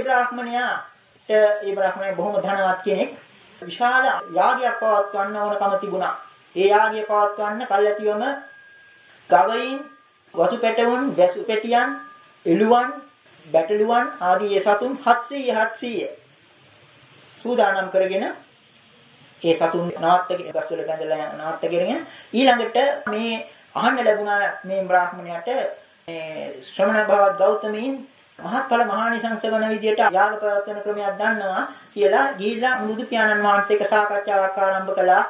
බ්‍රාහ්මණය බොහොම ධනවත් කෙනෙක්. විශාල යාගයක් පවත්වන්න ඕනකම තිබුණා. ඒ යාගය පවත්වන්න කල්ැතිවම ගවයින්, වසු පැටවුන්, වැසු පැටියන්, එළුවන්, බැටළුවන් ආදී ඒ සතුන් 700 සූදානම් කරගෙන ඒ සතුන් නාට්‍යයේ ගස්වල බැඳලා නාට්‍ය කරගෙන ඊළඟට මේ අහන්න ලැබුණා මේ බ්‍රාහ්මණයාට මේ ශ්‍රමණ භවත් ගෞතමීන් මහත්ඵල මහානිසංස වන විදියට යාග ප්‍රවත්වන ක්‍රමයක් දන්නවා කියලා ගිහිල්ලා බුදු පියාණන් වහන්සේක සාකච්ඡාවක් ආරම්භ කළා.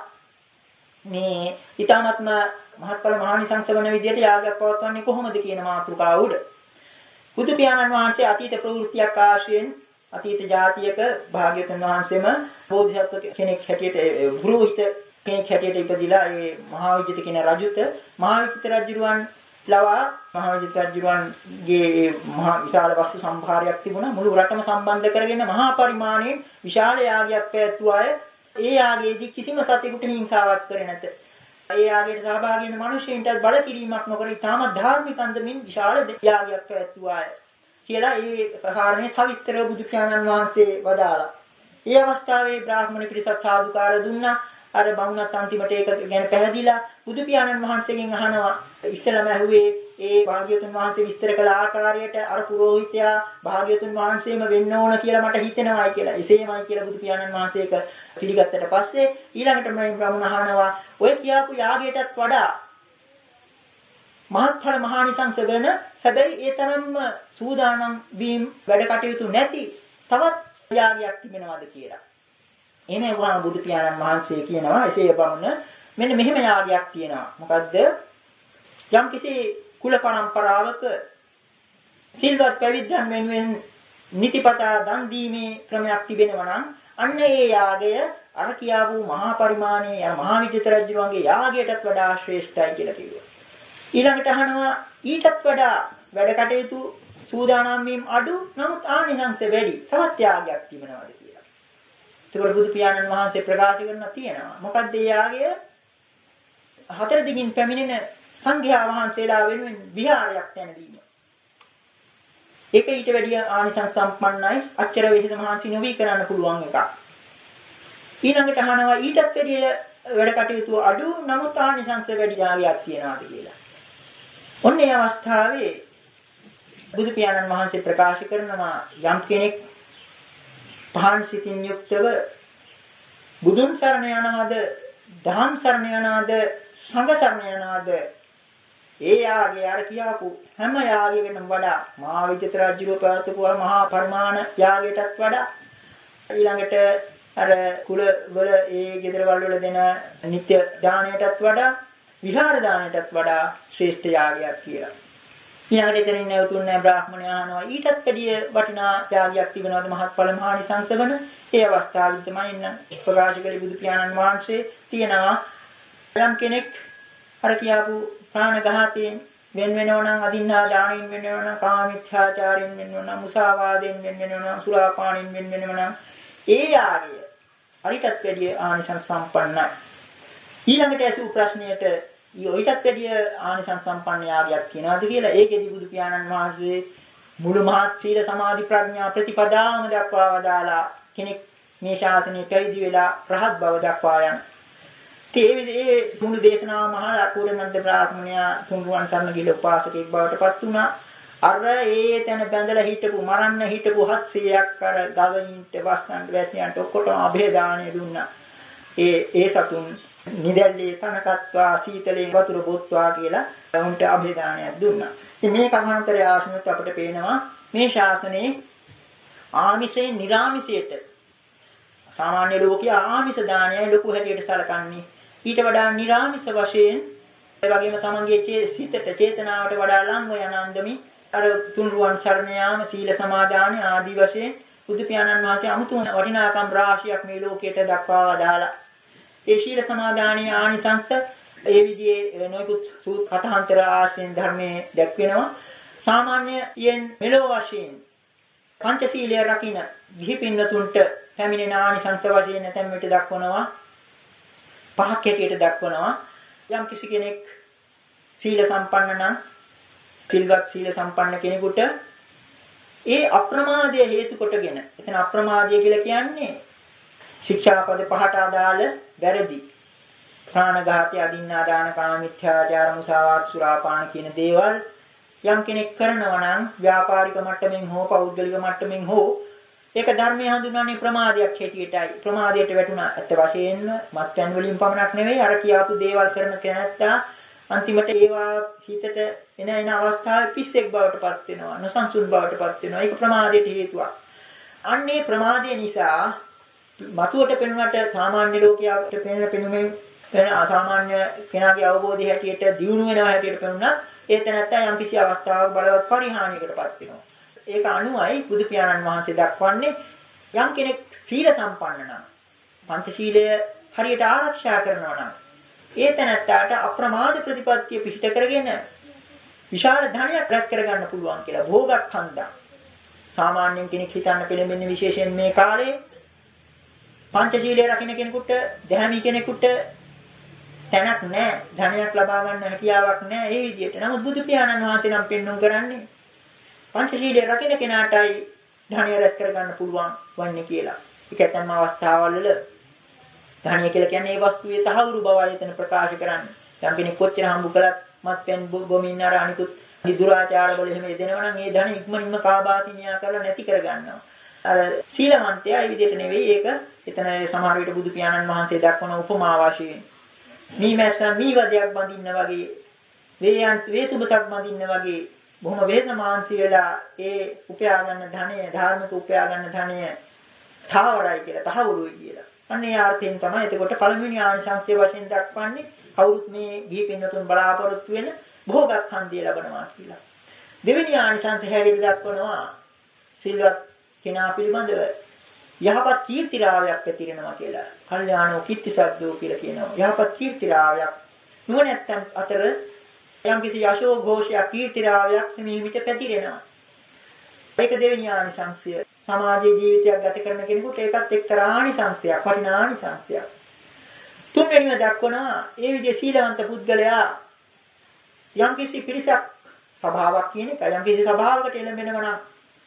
මේ ඊ타ත්ම මහත්ඵල මහානිසංස වන විදියට යාගයක් පවත්වන්නේ කොහොමද කියන මාතෘකාව උඩ. බුදු පියාණන් වහන්සේ අතීත ප්‍රවෘත්තියක් ආශ්‍රයෙන් අතීත જાතියක භාග්‍යවතුන් වහන්සේම බෝධිසත්ව කෙනෙක් හැටියට ගුරුහිත කෙනෙක් හැටියට ඉපදිලා ඒ මහාවිජිත කියන රජුට මහාවිජිත රජුරුවන් ලවා මහාවිජිත රජුරුවන්ගේ මහා විශාල වස්තු සම්භාරයක් තිබුණා. මුළු රටම සම්බන්ධ කරගෙන මහා පරිමාණයෙන් විශාල යාගයක් පැවැත්වුවා අය. ඒ යාගයේදී කිසිම සතෙකුට හිංසාවක් කරේ නැත. ඒ යාගයට සහභාගී වෙන මිනිසෙයින්ට බල කිරීමක් නොකර ඉතාම ධාර්මික අන්දමින් විශාල යාගයක් පැවැත්වුවා අය. කියලා ඒ ප්‍රහාරණය සවිස්තරව බුදු පියාණන් වහන්සේ වදාලා. ඒ අවස්ථාවේ බ්‍රාහ්මණ පිරිසක් සාදුකාර දුන්නා. අර බමුණත් අන්තිමට ඒක ගැන පැහැදිලා බුදු පියාණන් වහන්සේගෙන් අහනවා. ඉස්සෙල්ලාම ඇහුවේ ඒ භාග්‍යවතුන් වහන්සේ විස්තර කළ ආකාරයට අර පුරෝහිතයා භාග්‍යවතුන් වහන්සේම වෙන්න ඕන කියලා මට හිතෙනවායි කියලා. එසේමයි කියලා බුදු පියාණන් වහන්සේ ඒක පිළිගත්තට පස්සේ ඊළඟට මේ බ්‍රාහ්මණ අහනවා ඔය කියාපු යාගයටත් වඩා මහත්ඵල මහානිසංස වෙන හැබැයි ඒ තරම්ම සූදානම් වීම වැඩ කටයුතු නැති තවත් යාගයක් තිබෙනවද කියලා. එහෙම වුණා බුදු පියාණන් වහන්සේ කියනවා එසේ බමුණ මෙන්න මෙහෙම යාගයක් තියෙනවා. මොකද්ද? යම්කිසි කුල පරම්පරාවක සිල්වත් පැවිද්දන් වෙනුවෙන් නිතිපතා දන් දීමේ ක්‍රමයක් තිබෙනවා නම් අන්න ඒ යාගය අර කියාවු මහා පරිමාණයේ අර මහා විජිත රජුගේ යාගයටත් වඩා ශ්‍රේෂ්ඨයි කියලා කිව්වා. ඊළඟට අහනවා ඊටත් වඩා වැඩ කටයුතු සූදානම් වීම අඩු නමුත් ආනිසංස වැඩි තවත් යාගයක් තිබෙනවාද කියලා. ඒකවල බුදු පියාණන් වහන්සේ ප්‍රකාශ කරන තියෙනවා. මොකද්ද ඒ යාගය? හතර දිගින් පැමිණෙන සංඝයා වහන්සේලා වෙනුවෙන් විහාරයක් තැනදීම. ඒක ඊට වැඩිය ආනිසංස සම්පන්නයි. අච්චර වෙහෙස මහන්සි නොවි කරන්න පුළුවන් එකක්. ඊළඟට අහනවා ඊටත් වැඩිය වැඩ කටයුතු අඩු නමුත් ආනිසංස වැඩි යාගයක් තියනවාද කියලා. ඔන්නේ අවස්ථාවේ බුදු පියාණන් වහන්සේ ප්‍රකාශ කරනවා යම් කෙනෙක් පහන් සිතින් යුක්තව බුදුන් සරණ යනවාද දහම් සරණ යනවාද සංඝ සරණ යනවාද ඒ යාගය අර කියාපු හැම යාගයකටම වඩා මහා විජිත රජුගේ පැවැත්වපු මහා පරිමාණ යාගයටත් වඩා ඊළඟට අර කුල වල ඒ ගෙදරවල වල දෙන නිත්‍ය දාණයටත් වඩා විහාර දාණයටත් වඩා ශ්‍රේෂ්ඨ යාගයක් කියලා. ඊළඟට එතනින් නැවතුන් නැහැ බ්‍රාහ්මණය අහනවා ඊටත් වැඩිය වටිනා යාගයක් තිබෙනවද මහත්ඵල මහානිසංස වන? ඒ අවස්ථාවේ තමයි ඉන්න ප්‍රකාශ කළ බුදු පියාණන් වහන්සේ තියෙනවා යම් කෙනෙක් අර කියාපු ප්‍රාණඝාතයෙන් වෙන වෙනව නම් අදින්නා දාණයෙන් වෙන වෙනව නම් කාමීච්ඡාචාරයෙන් වෙන වෙනව නම් මුසාවාදයෙන් වෙන වෙනව නම් සුරාපානයෙන් වෙන වෙනව නම් ඒ යාගය අරිටත් වැඩිය ආනිසංස සම්පන්නයි. ඊළඟට ඇසූ ප්‍රශ්නයට ඊටත් වැඩිය ආනිසංස සම්පන්න යාගයක් කියනවාද කියලා ඒකෙදි බුදු පියාණන් වහන්සේ මුළු මහත් සීල සමාධි ප්‍රඥා ප්‍රතිපදාම දක්වා වදාලා කෙනෙක් මේ ශාසනය පැවිදි වෙලා රහත් බව දක්වා යන. ඒ මුළු දේශනාව මහා කුරණන්ද බ්‍රාහ්මණයා තුන්රුවන් සරණ ගිහිල්ලා උපාසකෙක් බවට පත් වුණා. අර ඒ තැන බැඳලා හිටපු මරන්න හිටපු 700ක් අර ගවයින්ට වස්සන්ට වැසියන්ට ඔක්කොටම අභය දාණය දුන්නා. ඒ සතුන් නිදැල්ලේ තනකත්වා සීතලේ වතුර බොත්වා කියලා උන්ට අභය දාණයක් දුන්නා. ඉතින් මේ කථාන්තරය ආශ්‍රමයට අපිට පේනවා මේ ශාසනයේ ආමිෂයෙන් නිර්ආමිෂයට සාමාන්‍ය ලෝකයේ ආමිෂ දාණයයි ලොකු හැටියට සැලකන්නේ. ඊට වඩා නිර්ආමිෂ වශයෙන් ඒ වගේම තමන්ගේ සිතට චේතනාවට වඩා ලංව යන අන්දමින් අර තුන්රුවන් සරණ යාම සීල සමාදාන ආදී වශයෙන් බුදු පියාණන් වහන්සේ අමුතු වටිනාකම් රාශියක් මේ ලෝකයට දක්වා වදාලා. ඒ සීල සමාදානයේ ආනිසංස ඒ විදිහේ නොයෙකුත් සූත් කථාන්තර ආශ්‍රයෙන් ධර්මයේ දැක්වෙනවා. සාමාන්‍යයෙන් මෙලොව වශයෙන් පංචශීලය රකින්න ගිහි පින්වතුන්ට පැමිණෙන ආනිසංස වශයෙන් නැතම් මෙට දක්වනවා. පහක් හැටියට දක්වනවා. යම් කිසි කෙනෙක් සීල සම්පන්න නම් සිල්වත් සීල සම්පන්න කෙනෙකුට ඒ අප්‍රමාදය හේතු කොටගෙන එතන අප්‍රමාදය කියලා කියන්නේ ශික්ෂාපද පහට අදාළ වැරදි ප්‍රාණඝාතය අදින්නා දාන කාමීත්‍යාචාර මුසාවාද සුරාපාන කියන දේවල් යම් කෙනෙක් කරනවා නම් ව්‍යාපාරික මට්ටමින් හෝ පෞද්ගලික මට්ටමින් හෝ ඒක ධර්මයේ හඳුන්වන්නේ ප්‍රමාදයක් හැටියටයි. ප්‍රමාදයට වැටුණා ඇත්ත වශයෙන්ම මත්යන් වලින් පමණක් නෙවෙයි අර කියාපු දේවල් කරන කෙනාට අන්තිමට ඒවා හිතට එන අවස්ථාවේ පිස්සෙක් බවට පත් වෙනවා නොසන්සුන් බවට පත් වෙනවා. ඒක ප්‍රමාදයට හේතුවක්. අන්නේ ප්‍රමාදය නිසා මතුවට පෙනුනට සාමාන්‍ය ලෝකයාට පෙනෙන පෙනුමෙන් වෙන අසාමාන්‍ය කෙනාගේ අවබෝධය හැටියට දියුණු වෙනවා හැටියට පෙනුනත් ඒ තැනත්තා යම් කිසි අවස්ථාවක බලවත් පරිහානියකටපත් වෙනවා. ඒක අනුවයි බුදු පියාණන් වහන්සේ දක්වන්නේ යම් කෙනෙක් සීල සම්පන්න නම් පංචශීලය හරියට ආරක්ෂා කරනවා නම් ඒ තැනත්තාට අප්‍රමාද ප්‍රතිපත්තිය පිහිට කරගෙන විශාල ධනයක් රැස් කරගන්න පුළුවන් කියලා භෝගක්ඛන්දා. සාමාන්‍යයෙන් කෙනෙක් හිතන්න පෙළඹෙන්නේ විශේෂයෙන් මේ කාලේ පංචශීලයේ රකින්න කෙනෙකුට දැහැමි කෙනෙකුට තැනක් නැහැ. ධනයක් ලබා ගන්න හැකියාවක් නැහැ ඒ විදිහට. නමුත් බුදු පියාණන් වහන්සේ නම් පෙන්වුම් කරන්නේ පංචශීලයේ රකින්න කෙනාටයි ධනය රැස් කරගන්න පුළුවන් වන්නේ කියලා. ඒක ඇත්තම අවස්ථාවල් වල ධනය කියලා කියන්නේ ඒ වස්තුවේ තහවුරු බවයි එතන ප්‍රකාශ කරන්නේ. යම් කෙනෙක් කොච්චර හම්බ කළත් මත්පැන් බොමින් අර අනිකුත් දුරාචාර වල එහෙම යෙදෙනවා නම් ඒ ධන ඉක්මනින්ම කාබාසිනියා කරලා නැති කරගන්නවා. අර සීලවන්තයා ඒ විදිහට නෙවෙයි ඒක එතන සමහර විට බුදු පියාණන් වහන්සේ දක්වන උපමා වශයෙන් මීමැස්සා මීවදයක් බඳින්න වගේ වේතුබසක් බඳින්න වගේ බොහොම වේසමාංශී වෙලා ඒ උපයා ගන්න ධනය ධාර්මික උපයා ගන්න ධනය තාවරයි කියලා තහවුරුයි කියලා. අන්න ඒ අර්ථයෙන් තමයි එතකොට පළවෙනි ආනිසංසය වශයෙන් දක්වන්නේ කවුරුත් මේ ගිහි පින්නතුන් බලාපොරොත්තු වෙන භෝගක්ඛන්දිය ලබනවා කියලා. දෙවෙනි ආනිසංසය හැටියට දක්වනවා සිල්වත් කෙනා පිළිබඳව යහපත් කීර්තිරාවයක් ඇතිරෙනවා කියලා. කල්යාණෝ කීර්තිසද්දෝ කියලා කියනවා. යහපත් කීර්තිරාවයක් නුවණැත්තන් අතර යම්කිසි යශෝ ഘോഷයක් කීර්තිරාවයක් නිමිත පැතිරෙනවා. ඒක දෙවෙනි ආනිසංසය. සමාජීය ජීවිතයක් ගත කරන කෙනෙකුට ඒකත් එක්තරා ආනිසංසයක්, වටිනා ආනිසංසයක්. තුන්වෙනිව දක්වනවා ඒ විදිහේ සීලවන්ත පුද්ගලයා යම්කිසි පිරිසක් සභාවක් කියන එක යම්කිසි සභාවකට එළඹෙනවා නම්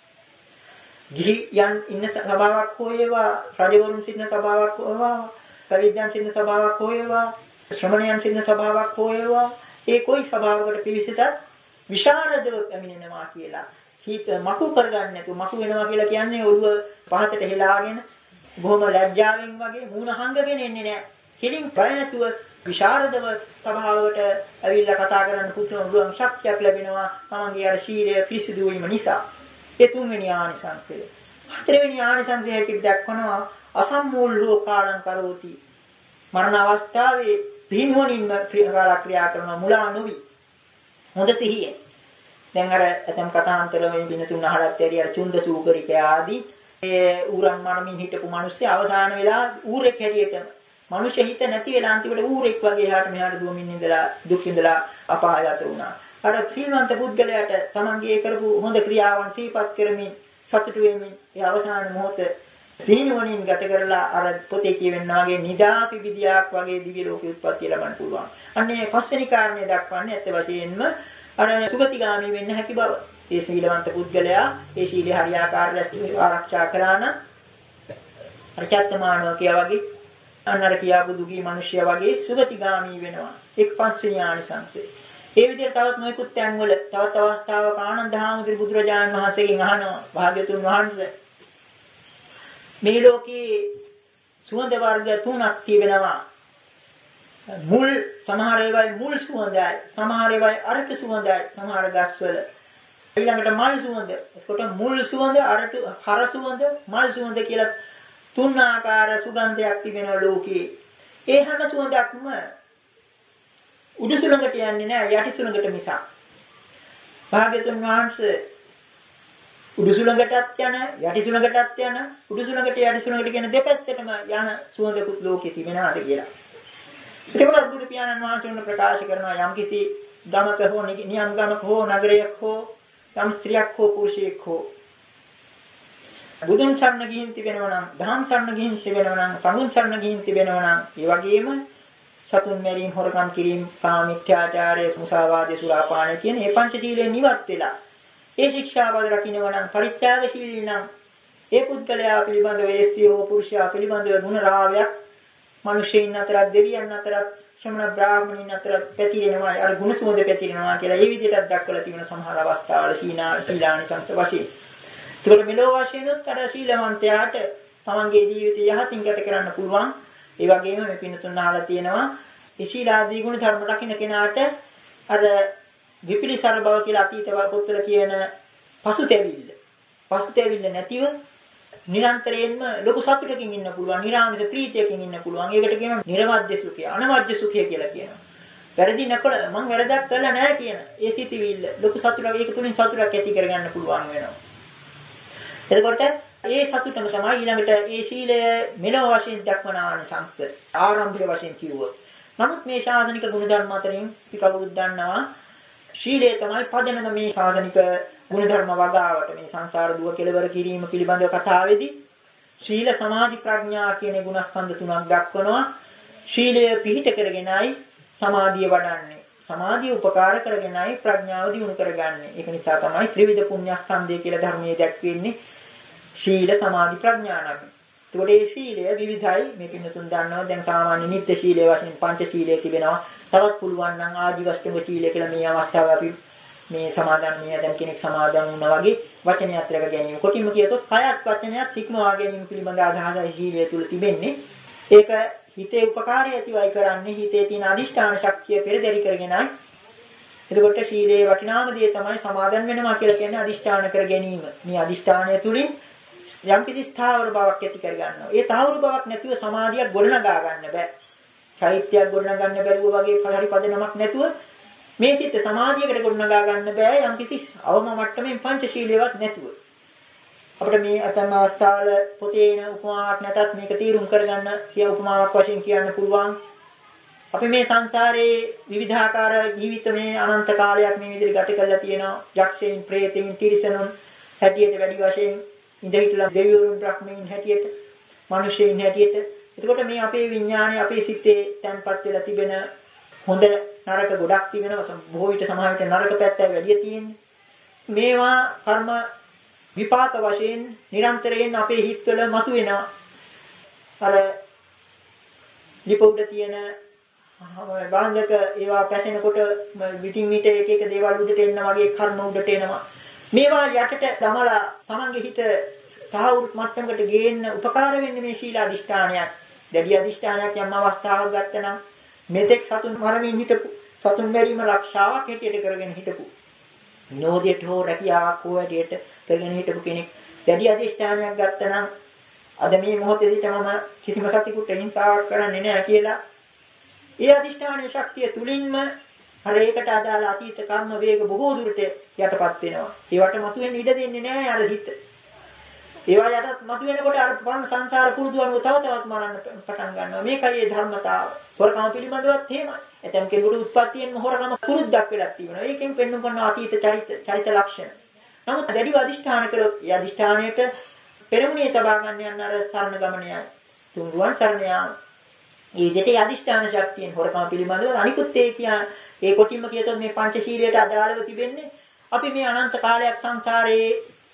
ගිහියන් ඉන්න සභාවක් හෝ ඒවා රජවරුන් සිටින සභාවක් හෝ ඒවා පැවිද්දන් සිටින සභාවක් හෝ ඒවා ශ්‍රමණයන් සිටින සභාවක් හෝ ඒවා ඒ કોઈ සභාවකට පිවිසිතත් විශාරදව පැමිණෙනවා කියලා හිත මතු කරගන්න නැතුව මතු වෙනවා කියලා කියන්නේ ඔළුව පහතට හෙලාගෙන බොහොම ලැජ්ජාවෙන් වගේ මූණ හංගගෙන එන්නේ නැහැ. කෙලින් ප්‍රය නැතුව විශාරදව සභාවට ඇවිල්ලා කතා කරන්න පුදුම ශක්තියක් ලැබෙනවා. තමන්ගේ අර ශීලය පිරිසිදු වීම නිසා. ඒ තුන්වෙනි ආනිසංසය. හතරවෙනි ආනිසංසය හැටියට දක්වනවා අසම්මූලෝ කාලං කරෝති. මරණ අවස්ථාවේ පින්වනින්ම ක්‍රියා කරන මුලා නොවි. හොඳ සිහියෙන්. දැන් අර ඇතම් කතාන්තර වලින් බිනතුන් අහලත් ඇරි අර චුන්ද සූකරික ආදී ඒ ඌරන් මරමින් හිටපු මිනිස්සු අවසාන වෙලා ඌරෙක් හැටියට මිනිස්සු හිත නැති වෙලා අන්තිමට ඌරෙක් වගේ එහාට මෙහාට දුවමින් ඉඳලා දුක් විඳලා අපායගත වුණා. අර සීලවන්ත පුද්ගලයාට තමන්ගේ කරපු හොඳ ක්‍රියාවන් සිහිපත් කරමින් සතුටු වෙමින් ඒ අවසාන මොහොත සීනුවණින් ගත කරලා අර පොතේ කියවෙනා වගේ නිදාපි විදියක් වගේ දිව්‍ය ලෝකෙ උත්පත්ති ලබන්න පුළුවන්. අන්නේ පස්වෙනි කාරණේ දක්වන්නේ ඇත්ත වශයෙන්ම අර සුගතිගාමී වෙන්න හැකි බව. ඒ සීලවන්ත පුද්ගලයා ඒ සීලය හරියාකාරව ආරක්ෂා කරා නම් අර චත්තමානව කියා වගේ අන්නර කියාපු දුගී මිනිසයා වගේ සුගතිගාමී වෙනවා. එක් පස්වෙනි ආනිසංසය. ඒ විදිහට තවත් නොයෙකුත් තැන්වල තවත් අවස්ථාවක ආනන්ද හාමුදුරුවෝ බුදුරජාණන් වහන්සේගෙන් අහනවා භාග්‍යතුන් වහන්සේ මේ ලෝකේ සුවඳ වර්ග තුනක් තිබෙනවා. මුල් සමහර ඒවායි මුල් සුවඳයි, සමහර ඒවායි අරට සුවඳයි, සමහර ගස්වල ඊළඟට මල් සුවඳ. එතකොට මුල් සුවඳ, අරට හර සුවඳ, මල් සුවඳ කියලා තුන් ආකාර සුගන්ධයක් තිබෙනවා ලෝකේ. ඒ හැම සුවඳක්ම උඩු සුළඟට යන්නේ නැහැ යටි සුළඟට මිසක්. භාග්‍යතුන් වහන්සේ උඩු සුළඟටත් යන යටි සුළඟටත් යන උඩු සුළඟට යටි සුළඟට කියන දෙපැත්තටම යන සුවඳකුත් ලෝකේ තිබෙනවාද කියලා. ඒකවල බුදු පියාණන් වහන්සේ ප්‍රකාශ කරනවා යම්කිසි ගමක හෝ නියම් ගමක හෝ නගරයක් හෝ යම් ස්ත්‍රියක් හෝ පුරුෂයෙක් හෝ බුදුන් සරණ ගිහින් තිබෙනවා නම් ධම්ම සරණ ගිහින් තිබෙනවා නම් සංඝ සරණ ගිහින් තිබෙනවා නම් ඒ වගේම සතුන් මැරීම හොරකම් කිරීම කාමීත්‍යාචාරය මුසාවාදේ සුරාපානය කියන මේ පංචශීලයෙන් ඉවත් වෙලා ඒ ශික්ෂාවල රකින්නවා නම් පරිත්‍යාගශීලී නම් ඒ පුද්ගලයා පිළිබඳව ඒ ස්ත්‍රියෝ පුරුෂයා පිළිබඳව ගුණ රාවයක් මිනිසෙයින් අතරත් දෙවියන් අතරත් ශ්‍රමණ බ්‍රාහ්මණයින් අතරත් පැතිරෙනවා අර ගුණ සුවඳ පැතිරෙනවා කියලා ඒ විදිහටත් දක්වලා තියෙන සමහර අවස්ථාවල සීලානිසංස වශයෙන්. ඒකට මෙලෝ වශයෙන් උත්තර සීලවන්තයාට තමන්ගේ ජීවිතය යහතින් ගත කරන්න පුළුවන්. ඒ වගේම මේ පින්නතුන් අහලා තියෙනවා ඒ ශීලාදී ගුණ ධර්ම රකින්න කෙනාට අර විපිලිසර බව කියලා අතීත පොත්වල කියන පසුතැවිල්ල නැතිව නිරන්තරයෙන්ම ලොකු සතුටකින් ඉන්න පුළුවන්, නිරාමිත ප්‍රීතියකින් ඉන්න පුළුවන්. ඒකට කියනවා නිර්වද්‍ය සුඛය, අනවද්‍ය සුඛය කියලා කියනවා. වැරදි නැකොල මං වැරදක් කළා නෑ කියන ඒ සිතිවිල්ල ලොකු සතුටක් ඒක තුලින් සතුටක් ඇති කරගන්න පුළුවන් වෙනවා. එතකොට ඒ සතුටම තමයි ඊළඟට ඒ සීලය මෙලොව වශයෙන් දක්වන ආනිසංස ආරම්භක වශයෙන් කිව්වොත්. නමුත් මේ ශාසනික ගුණධර්ම අතරින් අපි කවුරුත් දන්නවා සීලය තමයි පදනම මේ ශාසනික ගුණධර්ම වගාවට මේ සංසාර දුව කෙලවර කිරීම පිළිබඳව කතාවේදී ශීල සමාධි ප්‍රඥා කියන ගුණස්කන්ධ තුනක් දක්වනවා. ශීලය පිහිට කරගෙනයි සමාධිය වඩන්නේ. සමාධිය උපකාර කරගෙනයි ප්‍රඥාව දියුණු කරගන්නේ. ඒක නිසා තමයි ත්‍රිවිධ පුණ්‍යස්කන්ධය කියලා ධර්මයේ දැක්වෙන්නේ ශීල සමාධි ප්‍රඥා නම්. ඒකට මේ ශීලය විවිධයි. මේ පින්නතුන් දන්නවා දැන් සාමාන්‍ය නිත්‍ය ශීලයේ වශයෙන් පංච ශීලය තිබෙනවා. තවත් පුළුවන් නම් ආජීවශ්‍රම ශීලය කියලා මේ අවස්ථාවේ අපි මේ සමාදන් මේ දැන් කෙනෙක් සමාදන් වුණා වගේ වචනයත් රැක ගැනීම. කොටින්ම කියතොත් කයත් වචනයත් ඉක්මවා ගැනීම පිළිබඳ අදහසයි ශීලය තුල තිබෙන්නේ. ඒක හිතේ උපකාරය ඇතිවයි කරන්නේ හිතේ තියෙන අදිෂ්ඨාන ශක්තිය පෙරදරි කරගෙනයි. එතකොට ශීලයේ වටිනාම දේ තමයි සමාදන් වෙනවා කියලා කියන්නේ අදිෂ්ඨාන කර ගැනීම. මේ අදිෂ්ඨානය තුලින් යම්කිසි ස්ථාවර බවක් ඇති කර ගන්නවා. ඒ තාවුරු බවක් නැතුව සමාධියක් ගොඩනගා ගන්න බෑ. චෛත්‍යයක් ගොඩනගන්න බැරුව වගේ පහරි පදනමක් නැතුව මේ සිත සමාධියකට ගොඩනගා ගන්න බෑ යම්කිසි අවම මට්ටමින් පංචශීලියවත් නැතුව. අපිට මේ අතම අවස්ථාවල පොතේ එන උපමාවක් නැතත් මේක තීරුම් කරගන්න කිය උපමාවක් වශයෙන් කියන්න පුළුවන්. අපි මේ සංසාරේ විවිධාකාර ජීවිත මේ අනන්ත කාලයක් මේ විදිහට ගත කරලා තියෙනවා. යක්ෂයන්, ප්‍රේතයන්, තිරිසනුන් හැටියට වැඩි වශයෙන් ඉඳහිටලා දෙවිවරුන් බ්‍රහ්මයන් හැටියට, මිනිසෙයින් හැටියට. එතකොට මේ අපේ විඥානය අපේ සිතේ තැන්පත් වෙලා තිබෙන හොඳ නරක ගොඩක් තිබෙනවා. බොහෝ විට සමහර විට නරක පැත්තයි වැඩි තියෙන්නේ. මේවා කර්ම විපාක වශයෙන් නිරන්තරයෙන් අපේ හිතවල මතුවෙනවා. අර ලිපුඩ තියෙන බාන්දක ඒවා පැසෙනකොට විටින් විට එක එක දේවල් උඩට එන්න වගේ කර්ම උඩට එනවා. මේවා යටට දමලා තමන්ගේ හිත සාහවුරුත් මට්ටමකට ගේන්න උපකාර වෙන්නේ මේ ශීල අධිෂ්ඨානයක්. දැඩි අධිෂ්ඨානයක් යම් අවස්ථාවක් ගත්තනම් මෙතෙක් සතුන් මරමින් හිටපු සතුන් මැරීම රක්ෂාවක් හැටියට කරගෙන හිටපු විනෝදයට හෝ රැකියාවක් හෝ හැටියට කරගෙන හිටපු කෙනෙක් දැඩි අධිෂ්ඨානයක් ගත්තනම් අද මේ මොහොතේදී තමම කිසිම සතිකුට හිංසාවක් කරන්නේ නැහැ කියලා ඒ අධිෂ්ඨානයේ ශක්තිය තුලින්ම අර ඒකට අදාළ අතීත කර්ම වේග බොහෝ දුරට යටපත් වෙනවා. ඒවට මතුවෙන්න ඉඩ දෙන්නේ නැහැ අර හිත. ඒවා යටත් මතුවෙනකොට අර සංසාර පුරුදු අනුව තව තවත් මරන්න පටන් ගන්නවා. මේකයි ඒ ධර්මතාව. හොරකම පිළිබඳවත් එහෙමයි. එතෙන් කෙනෙකුට උත්පත්තියෙන්ම හොරකම පුරුද්දක් වෙලා තියෙනවා. ඒකෙන් පෙන්වන කරන අතීත චරිත ලක්ෂණ. නමුත් දැඩිව අධිෂ්ඨාන කළොත් ඒ අධිෂ්ඨානයට පෙරමුණේ තබා ගන්න යන අර සරණ ගමනයයි. තුන්රුවන් සරණ යාම. මේ විදිහට අධිෂ්ඨාන ශක්තියෙන් හොරකම පිළිබඳව අනිකුත් ඒ කොටින්ම කියතොත් මේ පංචශීලයට අදාළව තිබෙන්නේ අපි මේ අනන්ත කාලයක් සංසාරයේ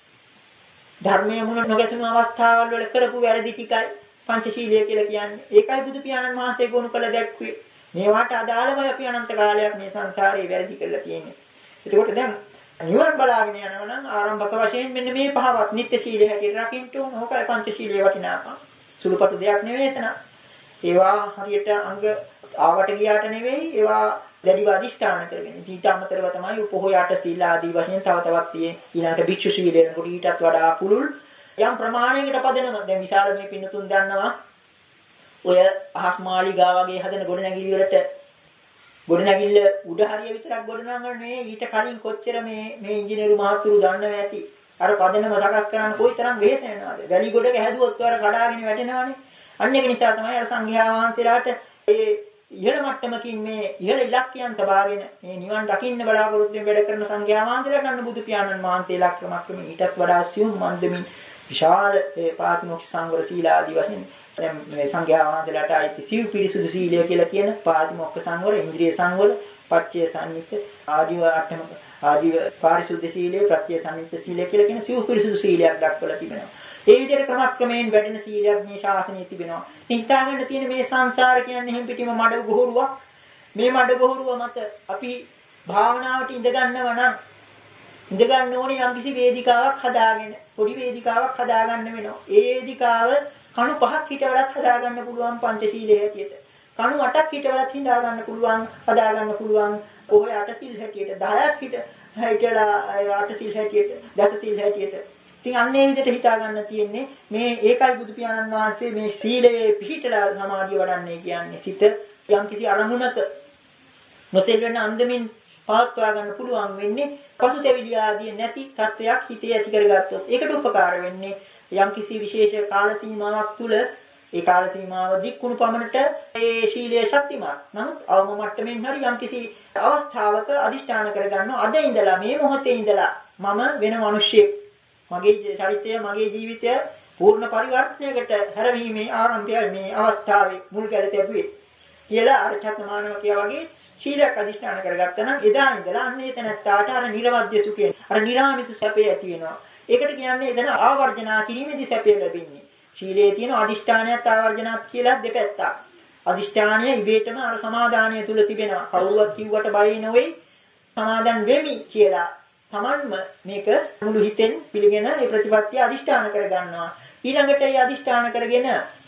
ධර්මයේ මුල නොගැසුණු අවස්ථාවල් වල කරපු වැරදි ටිකයි පංචශීලය කියලා කියන්නේ. ඒකයි බුදු පියාණන් වහන්සේ ගොනු කළ දැක්ුවේ. මේවට අදාළවයි අපි අනන්ත කාලයක් මේ සංසාරේ වැරදි කරලා තියෙන්නේ. ඒකෝට දැන් නිවන් බලාගෙන යනවා නම් ආරම්භක වශයෙන් මෙන්න මේ පහවත් නිත්‍ය ශීලයේ හැටියට රකින්න ඕන. ඕකයි පංචශීලයේ වටිනාකම. සුළුපටු දෙයක් නෙවෙයි එතන. ඒවා හරියට අංග ආවට ගියාට නෙවෙයි ඒවා දැඩිව අධිෂ්ඨාන කරගෙන. ඊට අමතරව තමයි උපෝහයට සීල ආදී වශයෙන් තව තවත් තියෙන ඊළඟට භික්ෂු සීලයෙන් කොට ඊටත් වඩා පුළුල් යම් ප්‍රමාණයකට පදනම. දැන් විශාල මේ පින්නතුන් දන්නවා ඔය අහස් මාලිගා වගේ හදන ගොඩනැගිලි වලට ගොඩනැගිල්ල උඩ හරිය විතරක් ගොඩනගන්නේ ඊට කලින් කොච්චර මේ ඉංජිනේරු මහත්තුරු දන්නව ඇති. අර පදනම සකස් කරන්න කොයිතරම් වෙහෙස වෙනවද? වැලි ගොඩක හැදුවොත් වර කඩාගෙන වැටෙනවනේ. අන්න ඒක නිසා තමයි අර සංඝයා වහන්සේලාට ඒ ඉහළ මට්ටමකින් මේ ඉහළ ඉලක්කයන් තබාගෙන මේ නිවන් දකින්න බලාපොරොත්තු වෙන වැඩ කරන සංඝයා වහන්සේලාට අන්න බුදු පියාණන් වහන්සේලා ක්‍රමක්‍රමයෙන් ඊටත් වඩා සියුම් මන්දමින් විශාල පාතිමොක්ෂ සංවර සීල ආදී වශයෙන් දැන් මේ සංඝයා වහන්සේලාට ආйти සිව් පිරිසුදු සීලය කියලා කියන පාතිමොක්ෂ සංවර, ඉන්ද්‍රිය සංවර, පච්චේ සම්නිත් ආදීව අටම ආදීව පාරිශුද්ධ සීලය, ප්‍රත්‍ය සම්නිත් සීලය කියලා කියන සිව් පිරිසුදු සීලයක් දක්වලා තිබෙනවා. ඒ විදිහට ක්‍රමක්‍රමයෙන් වැඩෙන සීලයක් මේ ශාසනයේ තිබෙනවා. හිතාගන්න තියෙන මේ සංසාර කියන්නේ හැම පිටිම මඩ ගොහරුවක්. මේ මඩ ගොහරුව මත අපි භාවනාවට ඉඳ ගන්නව නම් ඉඳ ගන්න ඕනේ යම්කිසි වේදිකාවක් හදාගෙන පොඩි වේදිකාවක් හදාගන්න වෙනවා. ඒ වේදිකාව කණු 5ක් හිටවලත් හදාගන්න පුළුවන් පංචශීලයේ හැටියට. කණු 8ක් හිටවලත් හදාගන්න පුළුවන් හදාගන්න පුළුවන් ඔය 8 සිල් හැටියට 10ක් හිටලා 8 සිල් හැටියට 10 සිල් හැටියට. ඉතින් අන්නේ විදිහට හිතා ගන්න තියෙන්නේ මේ ඒකයි බුදු පියාණන් වහන්සේ මේ සීලයේ පිහිටලා සමාධිය වඩන්නේ කියන්නේ සිත යම්කිසි අරමුණක නොසෙල් වෙන අන්දමින් පවත්වා ගන්න පුළුවන් වෙන්නේ පසුතැවිලි ආදී නැති තත්වයක් හිතේ ඇති කරගත්තොත්. ඒකට උපකාර වෙන්නේ යම්කිසි විශේෂ කාල සීමාවක් තුල ඒ කාල සීමාව දික්කුණු පමණට ඒ ශීලයේ ශක්තිමත්. නමුත් අවම මට්ටමින් හරි යම්කිසි අවස්ථාවක අදිෂ්ඨාන කරගන්නවා අද ඉඳලා මේ මොහොතේ ඉඳලා මම වෙන මිනිහෙක්. මගේ චරිතය මගේ ජීවිතය පූර්ණ පරිවර්තනයකට හැරවීමේ ආරම්භයයි මේ අවස්ථාවේ මුල් ගැල තිබුවේ කියලා අර චත්තමානවකයා වගේ ශීලයක් අදිෂ්ඨාන කරගත්තා නම් එදා ඉඳලා අන්න ඒ තැනත්තාට අර නිර්වද්‍ය සුඛය අර නිරාමිස සැපය ඇති වෙනවා. ඒකට කියන්නේ එතන ආවර්ජනා කිරීමේදී සැපය ලැබෙන්නේ. ශීලයේ තියෙන අදිෂ්ඨානයත් ආවර්ජනාත් කියලා දෙපැත්තක්. අදිෂ්ඨානය ඉබේටම අර සමාදානය තුල තිබෙනවා. කවුරුවත් කිව්වට බය නොවේ සමාදන් වෙමි කියලා. Tamanම මේක මුළු හිතෙන් පිළිගෙන ඒ ප්‍රතිපත්තිය අදිෂ්ඨාන කරගන්නවා. ඊළඟට ඒ අදිෂ්ඨාන කරගෙන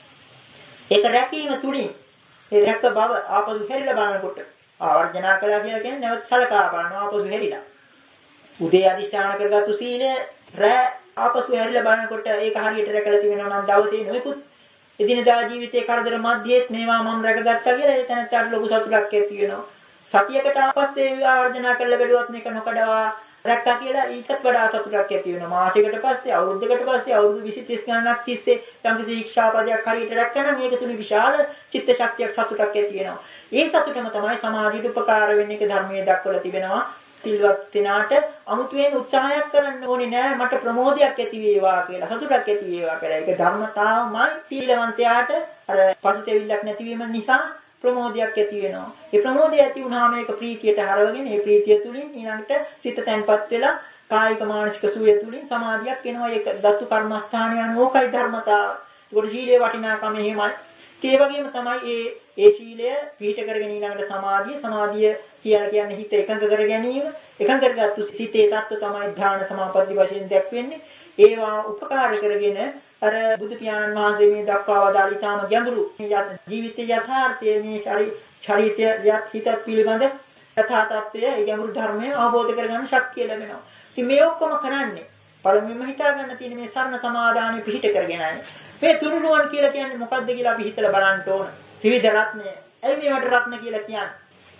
ඒක රැකීම තුලින් ඒ රැක බව ආපසු හැරිලා බලනකොට ආවර්ජනා කළා කියලා කියන්නේ නැවත සලකා බලනවා ආපසු හැරිලා. උදේ අදිෂ්ඨාන කරගත්තු සීලය රැ ආපසු හැරිලා බලනකොට ඒක හරියට රැකලා තිබෙනවා නම් දවසේ නොයෙකුත් එදිනදා ජීවිතයේ කරදර මැද්දේත් මේවා මම රැකගත්තා කියලා ඒ තැනට ලොකු සතුටක් ඇති වෙනවා. සතියකට ආපස්සේ ආවර්ජනා කරලා බැලුවත් මේක නොකඩවා රැක්කා කියලා ඊටත් වඩා සතුටක් ඇති වෙනවා. මාසයකට පස්සේ අවුරුද්දකට පස්සේ අවුරුදු 20 30 ගණනක් තිස්සේ යම්කිසි ශික්ෂාපදයක් හරියට රැක්කනම් මේක තුල විශාල චිත්ත ශක්තියක් සතුටක් ඇති වෙනවා. ඒ සතුටම තමයි සමාධියට උපකාර වෙන්නේ. ඒක ධර්මයේ දක්වලා තිබෙනවා. සිල්වත් කෙනාට අමුතුවෙන් උත්සාහයක් කරන්න ඕනේ නෑ මට ප්‍රමෝදයක් ඇති වේවා කියලා සතුටක් ඇති වේවා කියලා. ඒක ධර්මතාවමයි සීලවන්තයාට අර පසුතැවිල්ලක් නැතිවීම නිසා ප්‍රමෝදයක් ඇති වෙනවා. ඒ ප්‍රමෝදය ඇති වුණාම ඒක ප්‍රීතියට හරවගෙන ඒ ප්‍රීතිය තුලින් ඊළඟට සිත තැන්පත් වෙලා කායික මානසික සුවය තුලින් සමාධියක් එනවා. ඒක දත්තු කර්මස්ථානය අනුෝකයි ධර්මතාව. ඒකට සීලේ වටිනාකම එහෙමයි. ඒ වගේම තමයි ඒ ශීලය පිහිට කරගෙන ඊළඟට සමාධිය කියලා කියන්නේ හිත එකඟ කර ගැනීම. එකඟ කරගත්තු සිතේ தত্ত্ব තමයි ධ්‍යාන සමාපatti වශයෙන් දැක්වෙන්නේ. ඒවා උපකාර කරගෙන අර බුදු පියාණන් වහන්සේ මේ දක්වා වදාළ ඊටාම ගැඹුරු ජීවිතයේ යථාර්ථයේ මේ ශරීරය හිත පිළිබඳ යථා තත්ත්වය ඒ ගැඹුරු ධර්මය අවබෝධ කරගන්න ශක්තිය ලැබෙනවා. ඉතින් මේ ඔක්කොම කරන්නේ පළමුවෙන්ම හිතා ගන්න තියෙන මේ සරණ සමාදානෙ පිහිට කරගෙනයි. මේ තුනුරුවන් කියලා කියන්නේ මොකද්ද කියලා අපි හිතලා බලන්න ඕන. ත්‍රිවිධ රත්නය. ඇයි මේවට රත්න කියලා කියන්නේ?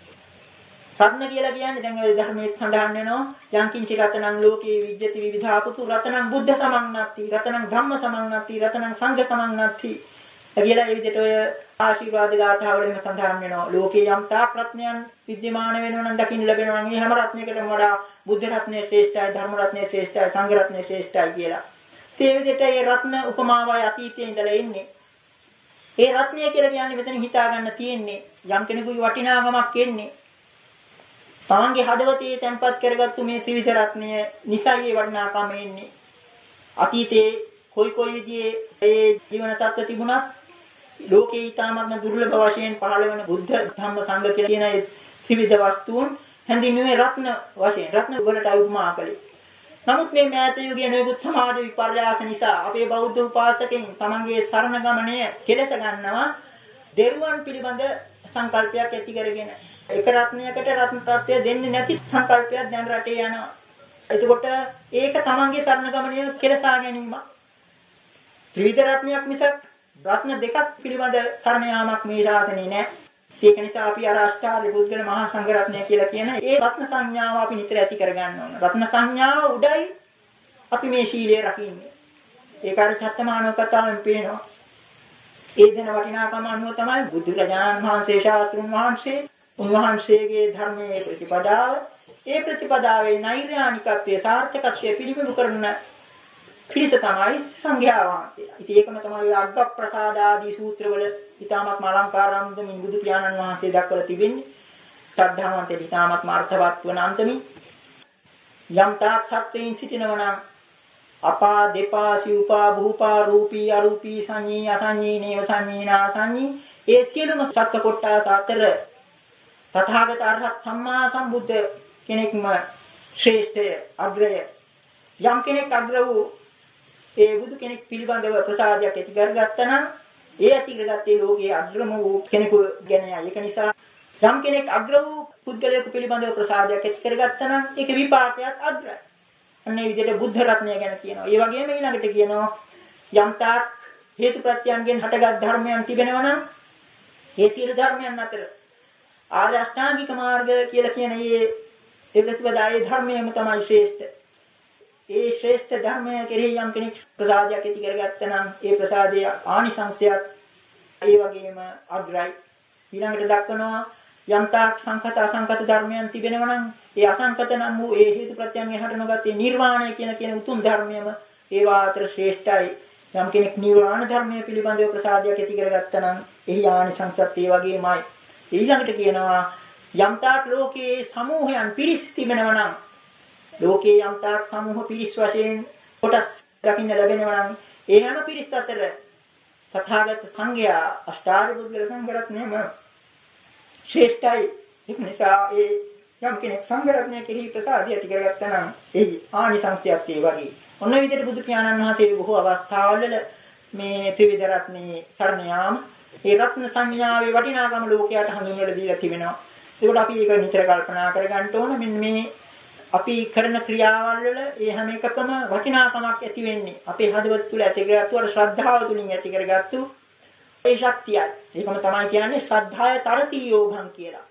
රත්න කියලා කියන්නේ දැන් ඔය ධර්මයේ සඳහන් වෙනවා යංකින්චි රතනං ලෝකේ විජ්ජති විවිධාපුතු රතනං බුද්ධ සමන්නත්ති රතනං ධම්ම සමන්නත්ති රතනං සංඝ සමන්නත්ති කියලා ඒ විදිහට ඔය ආශිර්වාද ගාථාවලින්ම සඳහන් වෙනවා. ලෝකේ යම් තාක් රත්නයන් විද්‍යමාන වෙනවා නම් දකින්න ලැබෙනවා නම් ඒ හැම රත්නයකටම වඩා බුද්ධ රත්නය ශ්‍රේෂ්ඨයි ධර්ම රත්නය ශ්‍රේෂ්ඨයි සංඝ රත්නය ශ්‍රේෂ්ඨයි කියලා. ඒ විදිහට මේ රත්න උපමාවයි අතීතයේ ඉඳලා එන්නේ. ඒ රත්නය කියලා කියන්නේ මෙතන හිතා ගන්න තියෙන්නේ යම් කෙනෙකුගේ වටිනාකමක් එන්නේ. තමන්ගේ හදවතේ තැන්පත් කරගත්තු මේ ත්‍රිවිධ රත්නය නිසයි ඒ වටිනාකම එන්නේ. අතීතයේ කොයි විදිහේ ඒ ජීවන තත්ත්ව තිබුණත් ලෝකේ ඊටාත්ම දුර්ලභ වශයෙන් පහළ වෙන බුද්ධ ධම්ම සංඝ කියලා කියන ඒ ත්‍රිවිධ වස්තුන් හැඳින්වුවේ රත්න වශයෙන්. රත්න වලට උපමා කළේ. නමුත් මේ මෑත යුගයේ නොයෙකුත් සමාජ විපර්යාස නිසා අපේ බෞද්ධ උපාසකයන් තමන්ගේ සරණ ගමනය කෙලස ගන්නවා දෙරුවන් පිළිබඳ සංකල්පයක් ඇති කරගෙන. එක රත්නයකට රත්න තත්ත්වය දෙන්නේ නැති සංකල්පයක් දැන් රටේ යනවා. එතකොට ඒක තමන්ගේ සරණ ගමනේ කෙලසා ගැනීම. ත්‍රිවිධ රත්නයක් මිසක් රත්න දෙකක් පිළිබඳ සරණ යාමක් මේ ශාසනයේ නැහැ. ඒක නිසා අපි අර අෂ්ටාර්ය පුද්ගල මහා සංඝ රත්නය කියලා කියන ඒ රත්න සංඥාව අපි නිතර ඇති කරගන්න ඕන. රත්න සංඥාව උඩයි අපි මේ ශීලයේ රකින්නේ. ඒක අර චත්තමානව කතාවෙන් පේනවා. ඒ දෙන වටිනාකම අනුව තමයි බුදුරජාණන් වහන්සේ ශාස්ත්‍රුන් වහන්සේ උන්වහන්සේගේ ධර්මයේ ප්‍රතිපදාව ඒ ප්‍රතිපදාවේ නෛර්යානිකත්වයේ සාර්ථකත්වයේ පිළිබිඹු කරන පිළිස තමයි සංඝයා වහන්සේලා. ඉතින් ඒකම තමයි අග්ග ප්‍රසාද ආදී සූත්‍රවල ඊටමත් අලංකාරාන්තමින් බුදු පියාණන් වහන්සේ දක්වලා තිබෙන්නේ. ශ්‍රද්ධාවන්තේ ඊටමත් අර්ථවත් වන අන්තමින් යම් තාක් සත්‍යයෙන් සිටිනවා නම් අපා දෙපා සිව්පා භූපා රූපී අරූපී සංඤී අසංඤී නේව සංඤී නාසංඤී ඒ සියලුම සත්‍ය කොටස අතර තථාගත අරහත් සම්මා සම්බුද්ධ කෙනෙක්ම ශ්‍රේෂ්ඨය අග්‍රය. යම් කෙනෙක් අග්‍ර වූ ඒ බුදු කෙනෙක් පිළිබඳව ප්‍රසාදයක් ඇති කරගත්තා නම් ඒ ඇති කරගත්තේ ලෝකයේ අග්‍රම වූ කෙනෙකු ගැනයි. ඒක නිසා යම් කෙනෙක් අග්‍ර වූ පුද්ගලයෙකු පිළිබඳව ප්‍රසාදයක් ඇති කරගත්තා නම් ඒක විපාකයක් අග්‍රයි. අන්නේ විදිහට බුද්ධ රත්නය ගැන කියනවා. ඒ වගේම ඊළඟට කියනවා යම් තාක් හේතු ප්‍රත්‍යයන්ගෙන් හටගත් ධර්මයන් තිබෙනවා නම් ඒ සියලු ධර්මයන් අතර ආර්ය අෂ්ටාංගික මාර්ගය කියලා කියන මේ ඒ ප්‍රතිපදාවේ ධර්මයම තමයි ශ්‍රේෂ්ඨ. ඒ ශ්‍රේෂ්ඨ ධර්මය කෙරෙහි යම් කෙනෙක් ප්‍රසාදයක් ඇති කරගත්තා නම් ඒ ප්‍රසාදයේ ආනිසංසයත් ඒ වගේම අග්‍රයි. ඊළඟට දක්වනවා යම් තාක් සංකත අසංකත ධර්මයන් තිබෙනවා නම් ඒ අසංකත නම් වූ ඒ හේතු ප්‍රත්‍යයන් එහාට නොගත්තේ නිර්වාණය කියන උතුම් ධර්මයම ඒවා අතර ශ්‍රේෂ්ඨයි. යම් කෙනෙක් නිර්වාණ ධර්මය පිළිබඳව ප්‍රසාදයක් ඇති කරගත්තා නම් එහි ආනිසංසත් ඒ වගේමයි. ඊළඟට කියනවා යම් තාක් ලෝකයේ සමූහයන් පිරිස් තිබෙනවා නම් ලෝකයේ යම් තාක් සමූහ පිරිස් වශයෙන් කොටස් දකින්න ලැබෙනවා නම් ඒ හැම පිරිස් අතර තථාගත සංඝයා අෂ්ටාර්ය බුද්ධ සංඝරත්නයම ශ්‍රේෂ්ඨයි. ඒ නිසා ඒ යම් කෙනෙක් සංඝරත්නය කෙරෙහි ප්‍රසාදය ඇති කරගත්තා නම් ඒ ආනිසංසයත් ඒ වගේ. ඔන්න විදිහට බුදු පියාණන් වහන්සේ බොහෝ අවස්ථාවල මේ ත්‍රිවිධ රත්නේ සරණ යාම ඒ රත්න සංඥාවේ වටිනාකම ලෝකයට හඳුන්වලා දීලා තිබෙනවා. ඒකට අපි ඒක නිතර කල්පනා කරගන්න ඕන. මෙන්න මේ අපි කරන ක්‍රියාවල් වල ඒ හැම එකකම වටිනාකමක් ඇති වෙන්නේ අපේ හදවත තුළ ඇති කරගත්තු අර ශ්‍රද්ධාව තුළින් ඇති කරගත්තු ඒ ශක්තියයි. ඒකම තමයි කියන්නේ ශ්‍රද්ධාය තරති යෝගං කියලා.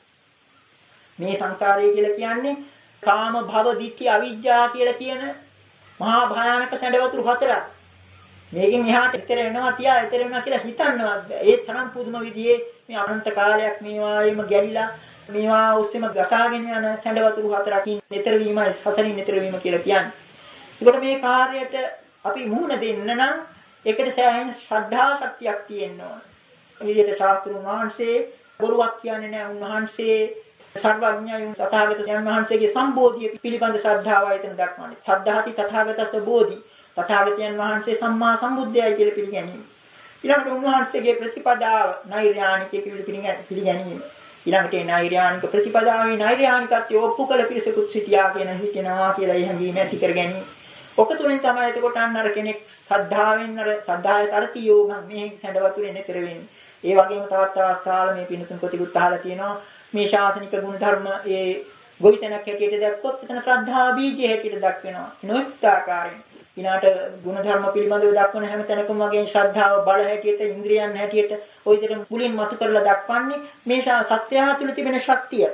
මේ සංසාරය කියලා කියන්නේ කාම භව දිට්ඨි අවිජ්ජා කියලා කියන මහා භයානක සැඬවතුරු හතරක්. මේකෙන් එහාට ඊතර වෙනවා තියා ඊතර වෙනවා කියලා හිතන්නවත් බෑ. ඒ තරම් පුදුම විදිහේ මේ අනන්ත කාලයක් මේවායිම ගැලිලා මේවා ඔස්සේම ගසාගෙන යන සැඬවතුරු හතරකින් ඊතර වීමයි සසරින් ඊතර වීම කියලා කියන්නේ. ඒකට මේ කාර්යයට අපි මුහුණ දෙන්න නම් ඒකට සෑහෙන ශ්‍රද්ධා ශක්තියක් තියෙන්න ඕන. මේ විදිහට ශාස්ත්‍රුන් වහන්සේ බොරුවක් කියන්නේ නැහැ. උන්වහන්සේ සර්වඥයන් තථාගත වහන්සේගේ සම්බෝධිය පිළිබඳ ශ්‍රද්ධාවයි එතන දක්වන්නේ. සද්ධාති තථාගතස්ස බෝධි. තථාගතයන් වහන්සේ සම්මා සම්බුද්ධයයි කියලා පිළිගැනීම. ඊළඟට උන්වහන්සේගේ ප්‍රතිපදාව නෛර්යානිකයේ පිළිගැනීම. ඊළඟට ඒ නෛර්යානික ප්‍රතිපදාවේ නෛර්යානිකත්වය ඔප්පු කළ පිරිසකුත් සිටියා කියන හිතනවා කියලා ඒ හැඟීම ඇති කර ගැනීම. ඔක තුලින් තමයි එතකොට අර කෙනෙක් ශ්‍රද්ධාවෙන් අර ශ්‍රද්ධාය තරති යෝගම් මේ සැඬවතුරේ නෙතර වෙන්නේ. ඒ වගේම තවත් අවස්ථාවල මේ පිණුතුන් කොටිකුත් අහලා තියෙනවා මේ ශාසනික ගුණ ධර්ම ඒ ගොවිතැනක් හැටියට දැක්කොත් එතන ශ්‍රද්ධා බීජය හැටියට දක්වනවා. නොඑක ආකාරයෙන් ඊනාට ගුණ ධර්ම පිළිබඳව දක්වන හැම තැනකම වගේ ශ්‍රද්ධාව බල හැටියට ඉන්ද්‍රියන් හැටියට ওই විදිහට මුලින් මතු කරලා දක්වන්නේ මේ සත්‍යය තුළ තිබෙන ශක්තිය.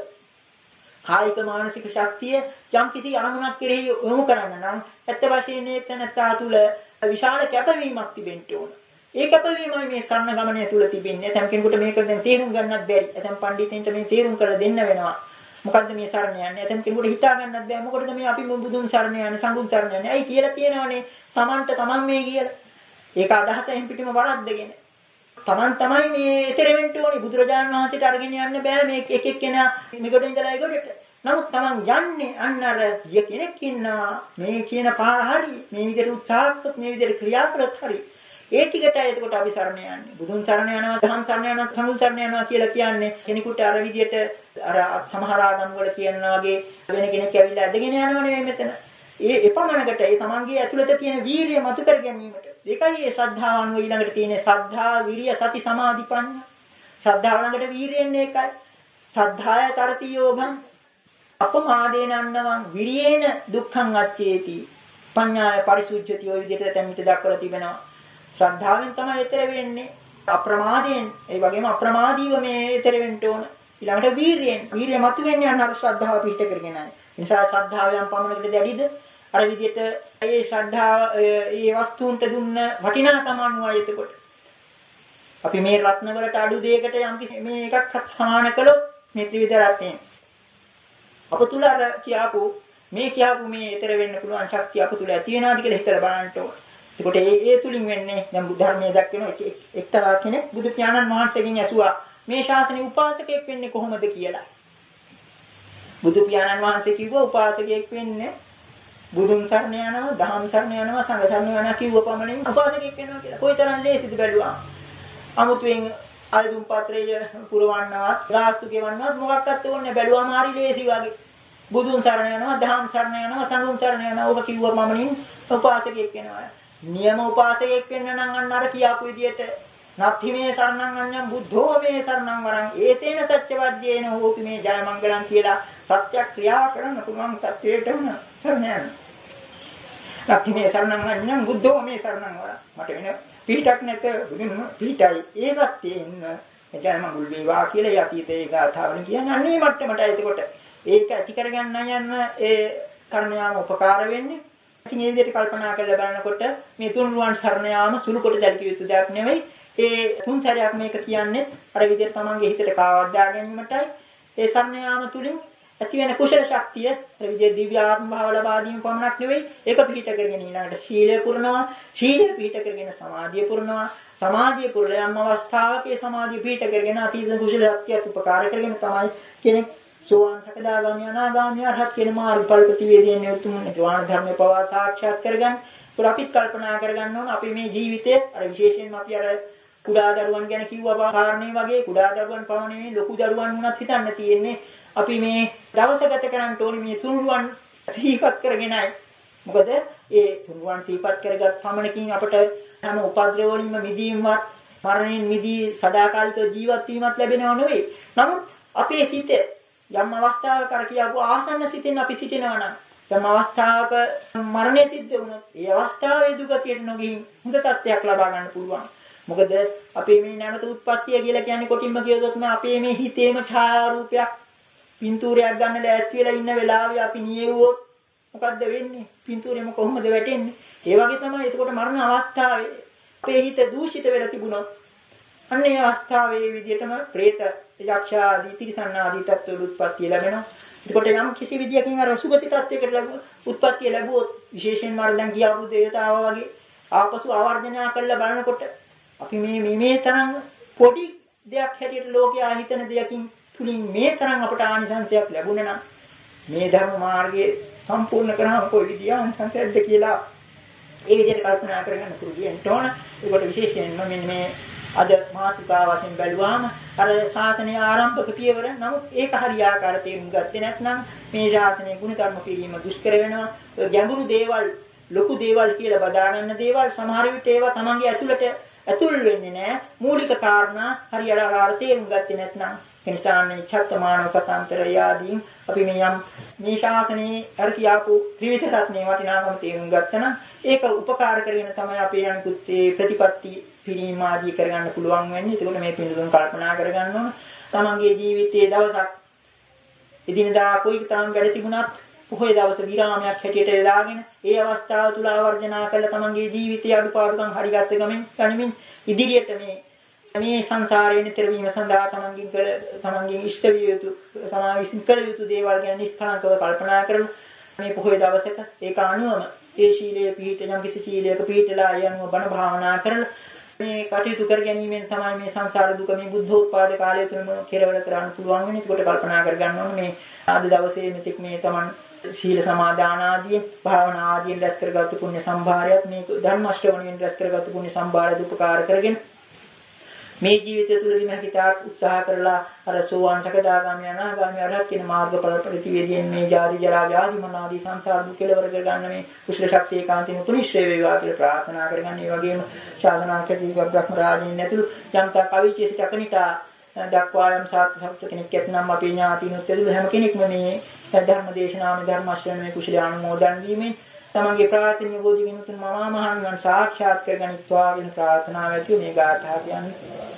කායික මානසික ශක්තිය යම් කිසි අරමුණක් කෙරෙහි යොමු කරන්න නම් ඇත්ත වශයෙන්ම මේ තැනත්තා තුළ විශාල කැපවීමක් තිබෙන්න ඕන. ඒ කැපවීමයි මේ සරණ ගමනේ තුල තිබෙන්නේ. ඇතම් කෙනෙකුට මේක දැන් තේරුම් ගන්නත් බැරි. ඇතම් පඬිතුන්ට මේ තේරුම් කරලා දෙන්න වෙනවා. මොකද්ද මේ සරණ යන්නේ? ඇතම් කෙනෙකුට හිතා ගන්නත් බැහැ. මොකටද මේ අපි බුදුන් සරණ යන්නේ, සංඝුන් සරණ යන්නේ? ඇයි කියලා තියෙනවනේ. Tamanට Taman මේ කියලා. ඒක අදහස එහෙම් පිටිම වරද්දගෙන. Taman තමයි මේ ඊතර වෙන්න ඕනේ. බුදුරජාණන් වහන්සේට අරගෙන යන්න බෑ මේ එක එක්කෙනා මෙගොඩ ඉඳලා ඒගොඩට. නමුත් Taman යන්නේ අන්න අර කෙනෙක් ඉන්නා මේ කියන පාර හරි. මේ විදිහට උත්සාහ කළොත් මේ විදිහට ක්‍රියා කළොත් හරි. ඒ ටිකටයි එතකොට අපි සරණ යන්නේ. බුදුන් සරණ යනවා, ධම්ම සරණ යනවා, සංඝ සරණ යනවා කියලා කියන්නේ කෙනෙකුට අර විදියට අර සමහර ආගම් වල කියනවා වගේ වෙන කෙනෙක් ඇවිල්ලා ඇදගෙන යනව නෙවෙයි මෙතන. ඒ එපමණකට ඒ තමන්ගේ ඇතුළත තියෙන වීරිය මතු කර ගැනීමට. ඒකයි මේ ශ්‍රද්ධාවන් ඊළඟට තියෙන ශ්‍රද්ධා, විරිය, සති, සමාධි, ප්‍රඥා. ශ්‍රද්ධාව ළඟට වීරියෙන්නේ ඒකයි. ශ්‍රද්ධාය තරති යෝගං අපමාදේන අන්නවං විරියේන දුක්ඛං අච්චේති. පඤ්ඤාය පරිසුද්ධති ඔය විදිහට තැන්මිට දක්වලා තිබෙනවා. ශ්‍රද්ධාවෙන් තමයි ඊතර වෙන්නේ. අප්‍රමාදයෙන් ඒ වගේම අප්‍රමාදීව මේ ඊතර වෙන්න ඕන. ඊළඟට වීරියෙන්. වීරිය මතු වෙන්නේ අන්න අර ශ්‍රද්ධාව පිහිට කරගෙනයි. ඒ නිසා ශ්‍රද්ධාව යම් පමණකට දැඩිද අර විදිහට ඒ ශ්‍රද්ධාව ඒ වස්තුන්ට දුන්න වටිනාකම අනුවයි එතකොට. අපි මේ රත්න වලට අඩු දෙයකට යම් මේ එකක් සමාන කළොත් මේ ත්‍රිවිධ රත්නය අප තුල අර කියාපු මේ ඊතර වෙන්න පුළුවන් ශක්තිය අප තුල ඇති වෙනවාද කියලා හිතලා බලන්න ඕන. ඒකට ඒ තුලින් වෙන්නේ දැන් බුද්ධ ධර්මයේ දක්වන එක්තරා කෙනෙක් බුදු පියාණන් වහන්සේගෙන් ඇසුවා මේ ශාසනයේ උපාසකයෙක් වෙන්නේ කොහොමද කියලා. බුදු පියාණන් වහන්සේ කිව්වා උපාසකයෙක් වෙන්නේ බුදුන් සරණ යනවා, දහම් සරණ යනවා, සංඝ සරණ යනවා කිව්ව පමණින් උපාසකයෙක් වෙනවා කියලා. කොයිතරම් ලේසිද බැලුවා. අමුතුවෙන් ආයුධ පාත්‍රය පුරවන්නවත්, ගාස්තු ගෙවන්නවත් මොකක්වත් ඕනේ බැලුවාම හරි ලේසි වගේ. බුදුන් සරණ යනවා, දහම් සරණ යනවා, සංඝුන් සරණ යනවා. ඔබ කිව්ව පමණින් උපාසකයෙක් වෙනවා. නියම උපාසකයෙක් වෙන්න නම් අන්න අර කියාපු විදිහට නත්ථි මේ සරණං අඤ්ඤං බුද්ධෝ මේ සරණං වරං ඒතේන සත්‍යවද්‍යේන හෝති මේ ජය මංගලං කියලා සත්‍ය ක්‍රියා කරන්න පුළුවන් සත්‍යයට උන සරණ යන. නත්ථි මේ සරණං අඤ්ඤං බුද්ධෝ මේ සරණං වරං මට වෙන පිටක් නැත බුදුන් පිටයි ඒ සත්‍යෙන්න ජය මංගල වේවා කියලා යතිතේ ගාථාවලින් කියන්නේ අන්නේ මට්ටමට. එතකොට ඒක ඇති කරගන්න යන ඒ සරණ යාම උපකාර වෙන්නේ. ඉතින් මේ විදිහට කල්පනා කරලා බලනකොට මේ තුන්රුවන් සරණ යාම සුළු කොට දැල්කිය යුතු දෙයක් නෙවෙයි. ඒ තුන් සැරයක් මේක කියන්නේ අර විදිහට තමන්ගේ හිතට කාවද්දා ගැනීමටයි. ඒ සරණ යාම තුලින් ඇති වෙන කුසල ශක්තිය අර විදිහේ දිව්‍ය ආත්ම භාව ලබා දීම පමණක් නෙවෙයි. ඒක පිහිට කරගෙන ඊළඟට සීලය පුරනවා. සීලය පිහිට කරගෙන සමාධිය පුරනවා. සමාධිය පුරලා යම් අවස්ථාවක ඒ සමාධිය පිහිට කරගෙන අතීත කුසල ශක්තියත් උපකාර කරගෙන තමයි කෙනෙක් සෝවාන් සකදාගාමී අනාගාමී අරහත් කියන මාර්ගඵල ප්‍රතිවේදයෙන් උතුම් නිර්වාණ ධර්මය පවා සාක්ෂාත් කරගන්න. ඒක අපිත් කල්පනා කරගන්න ඕන අපි මේ ජීවිතයේ අර විශේෂයෙන්ම අපි අර කුඩා දරුවන් ගැන කිව්වා කාරණේ වගේ කුඩා දරුවන් පමණ නෙවෙයි ලොකු දරුවන් වුණත් හිතන්න තියෙන්නේ අපි මේ දවස ගත කරන්න ඕනේ මේ තුන්රුවන් සිහිපත් කරගෙනයි. මොකද ඒ තුන්රුවන් සිහිපත් කරගත් පමණකින් අපට හැම උපද්‍රව වලින්ම මිදීමවත් මරණයෙන් මිදී සදාකාලික ජීවත් වීමත් ලැබෙනව නෙවෙයි. නමුත් අපේ සිත යම් අවස්ථාවක අර කියපු ආසන්න සිතෙන් අපි සිටිනවා නම් යම් අවස්ථාවක මරණය සිද්ධ වුණොත් ඒ අවස්ථාවේ දුගතියට නොගින් හොඳ තත්ත්වයක් ලබා ගන්න පුළුවන්. මොකද අපේ මේ නැවත උත්පත්තිය කියලා කියන්නේ කොටින්ම කියතොත් අපේ මේ හිතේම ඡායාරූපයක් පින්තූරයක් ගන්න ලෑස්ති වෙලා ඉන්න වෙලාවේ අපි නියෙව්වොත් මොකද්ද වෙන්නේ? පින්තූරෙම කොහොමද වැටෙන්නේ? ඒ වගේ තමයි එතකොට මරණ අවස්ථාවේ අපේ හිත දූෂිත වෙලා තිබුණොත් අන්න ඒ අවස්ථාවේ විදිහටම പ്രേත යක්ෂ ආදී තිරිසන් ආදී තත්ත්වවල උත්පත්ති ලැබෙනවා. එතකොට යම් කිසි විදියකින් අර සුගති තත්ත්වයකට උත්පත්ති ලැබුවොත් විශේෂයෙන්ම අර දැන් කියාපු දේවතාවා වගේ ආපසු ආවර්ජනය කරලා බලනකොට අපි මේ තරම් පොඩි දෙයක් හැටියට ලෝකයා හිතන දෙයකින් තුලින් මේ තරම් අපට ආනිසංසයක් ලැබුණා නම් මේ ධර්ම මාර්ගයේ සම්පූර්ණ කරාම කොයි විදිය ආනිසංසයක්ද කියලා ඒ විදිහට කල්පනා කරගන්න පුරුදු වෙන්න ඕන. ඒකට විශේෂයෙන්ම මෙන්න මේ අද මාතෘකා වශයෙන් බැලුවාම අර ශාසනයේ ආරම්භක පියවර නමුත් ඒක හරියාකාර තේරුම් ගත්තේ නැත්නම් මේ ශාසනයේ ගුණධර්ම පිළිම දුෂ්කර වෙනවා. ගැඹුරු දේවල් ලොකු දේවල් කියලා බදා ගන්න දේවල් සමහර විට ඒවා තමන්ගේ ඇතුල් වෙන්නේ නැහැ. මූලික කාරණා හරියාකාර තේරුම් ගත්තේ නැත්නම් ඒ නිසානේ චත්තමානව කතාන්තරය ආදී අපි මේ ශාසනයේ අර කියාපු ත්‍රිවිධ රත්නේ වටිනාකම තේරුම් ගත්තනම් ඒක උපකාර කරගෙන තමයි අපේ අනිකුත් ප්‍රතිපත්ති පිළිම ආදී කරගන්න පුළුවන් වෙන්නේ. ඒකෝට මේ පිළිතුරුන් කල්පනා කරගන්න ඕන. තමන්ගේ ජීවිතයේ දවසක් එදිනදා කොයි තරම් වැඩ තිබුණත් පොහොය දවස විරාමයක් හැටියට දාගෙන ඒ අවස්ථාව තුල ආවර්ජනා කරලා තමන්ගේ ජීවිතයේ අඩුපාඩුකම් හරිගස්ස ගමින් ඉදිරියට මේ සංසාරයේ නිතර වීම සඳහා තමන්ගේ ඉෂ්ට විය යුතු සමාවිසින් කළ යුතු දේවල් ගැන නිස්කලංකව කල්පනා කරන මේ පොහොය දවසක ඒක අනුවම ඒ ශීලයේ පිහිට යම් කිසි ශීලයක පිහිටලා යනුව බණ භාවනා කරලා මේ කටයුතු කර ගැනීමෙන් තමයි මේ සංසාර දුක මේ බුද්ධෝත්පාද කාලය තුළම කෙරවල කරන්න පුළුවන් වෙන්නේ. ඒකට කල්පනා කරගන්න ඕනේ මේ ආද දවසේ මෙතෙක් මේ තමන් ශීල සමාදාන ආදී භාවනා ආදී රැස් කරගත්තු පුණ්‍ය සම්භාරයත් මේ ධර්ම ශ්‍රවණයෙන් රැස් කරගත්තු පුණ්‍ය සම්භාරය උපකාර කරගෙන මේ ජීවිතය තුළදීම හිතාක් උත්සාහ කරලා අර සෝවාන් සකදාගාමී අනාගාමී අරහත් කියන මාර්ගඵල ප්‍රතිවේදයෙන් මේ ජාති ජරා ව්‍යාධි මරණ ආදී සංසාර දුක් කෙලවර කරගන්න මේ කුසල ශක්තිය කාන්තින උපනිශ්‍රේ වේවා කියලා ප්‍රාර්ථනා කරගන්න. ඒ වගේම ශාසනාකදී බ්‍රහ්ම රාජින් ඇතුළු යම්තා කවිචේ සිට අකනිටා දක්වා යම් සාර්ථක කෙනෙක් ඇතනම් අපේ ඥාතිනුත් ඇතුළු හැම කෙනෙක්ම මේ ධර්ම දේශනාවේ ධර්ම ශ්‍රවණයේ කුසල අනුමෝදන් වීමෙන් තමන්ගේ ප්‍රාර්ථනීය බෝධි විමුක්ති මහා මහණන් සාක්ෂාත් කරගනිත්වා කියන ප්‍රාර්ථනාව ඇතුළු මේ ගාථා කියන්නේ.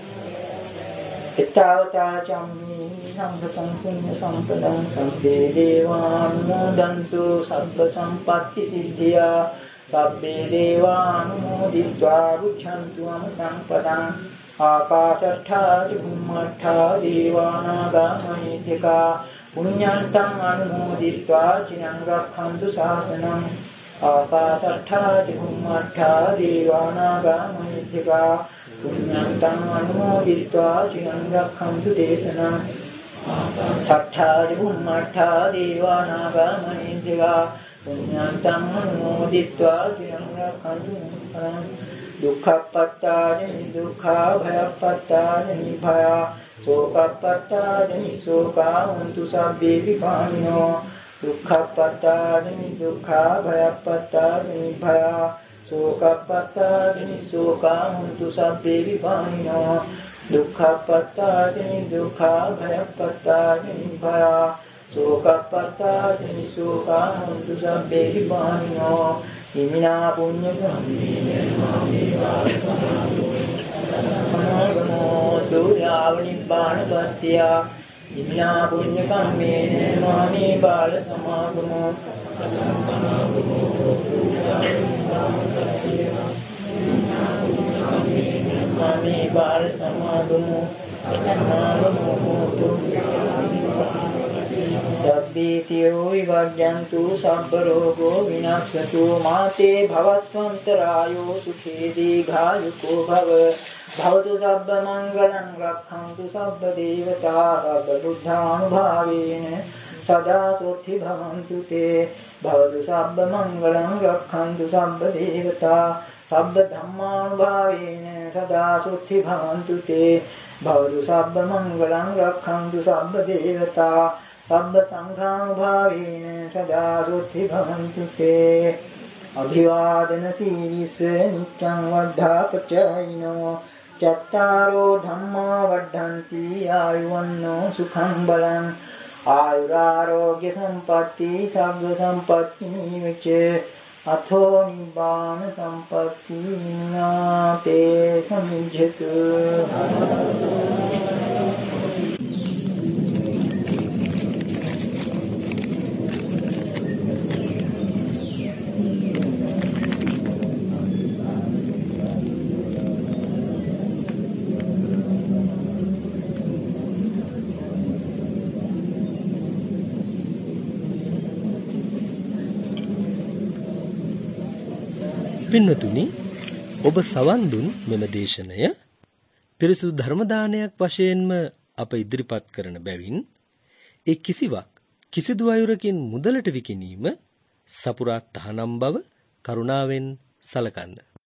එත්තාවතා චම්මි සම්පතං පුඤ්ඤ සම්පදං සම්පේ දේවානුමෝදන්තු සබ්බ සම්පatti සිද්ධියා සබ්බේ දේවානුමෝදිत्वा රුක්ඛන්තු අමසම්පදං ආකාශට්ඨා චුම්මට්ඨා දේවානාගා මහිත්‍තිකා පුඤ්ඤන්තං අනුමෝදිत्वा චිරං රක්ඛන්තු ශාසනං ආකාශට්ඨා චුම්මට්ඨා දේවානාගා මහිත්‍තිකා පුඤ්ඤන්තං අනුමෝදිत्वा චිරං රක්ඛන්තු දේශනං සට්ඨා චුම්මට්ඨා දේවානාගා මහිත්‍තිකා පුඤ්ඤන්තං අනුමෝදිत्वा චිරං රක්ඛන්තු දුක්ඛප්පත්තානි දුක්ඛා භයප්පත්තානි භයා සෝකප්පත්තානි සෝකා හුන්තු සබ්බේ විපානිනෝ දුක්ඛප්පත්තානි දුක්ඛා භයප්පත්තානි භයා සෝකප්පත්තානි සෝකා හුන්තු සබ්බේ විපානිනෝ දුක්ඛප්පත්තානි දුක්ඛා භයප්පත්තානි භයා සෝකප්පත්තානි සෝකා හුන්තු සබ්බේ විපානිනෝ හිමිනා පුඤ්ඤ සම්මේවා සමාගමෝ දුර්යාව නිබ්බාන පත්‍ත්‍ය ඉමිනා පුඤ්ඤ කම්මේන මාමේ බාල සමාගමෝ මාමේ බාල සමාගමෝ සබ්බීතියෝ විවර්ජන්තු සබ්බ රෝගෝ විනාශතු මාතේ භවස්වන්තරායෝ සුඛේ දීඝායුකෝ භව භවතු සබ්බ මංගලං රක්ඛන්තු සබ්බ දේවතා සබ්බ බුද්ධානුභාවේන සදා සොත්ති භවන්තු තේ භවතු සබ්බ මංගලං රක්ඛන්තු සබ්බ දේවතා සබ්බ ධම්මානුභාවේන සදා සොත්ති භවන්තු තේ භවතු සබ්බ මංගලං රක්ඛන්තු සබ්බ දේවතා සබ්බ සංඝානුභාවේන සදා සොත්ති භවන්තු තේ අභිවාදන සීලිස නිච්ඡං වද්ධාපචයිනෝ චත්තාරෝ ධම්මා වඩ්ඩන්ති ආයුවන්නෝ සුඛං බලං ආයුරාෝග්‍ය සම්පatti සබ්බ සම්පatti විච අතෝ නිබ්බාන සම්පatti නාතේ සමිජ්ජතු පින්වතුනි, ඔබ සවන් දුන් මෙම දේශනය පිරිසුදු ධර්ම දානයක් වශයෙන්ම අප ඉදිරිපත් කරන බැවින් ඒ කිසිවක් කිසිදු අයුරකින් මුදලට විකිණීම සපුරා තහනම් බව කරුණාවෙන් සලකන්න.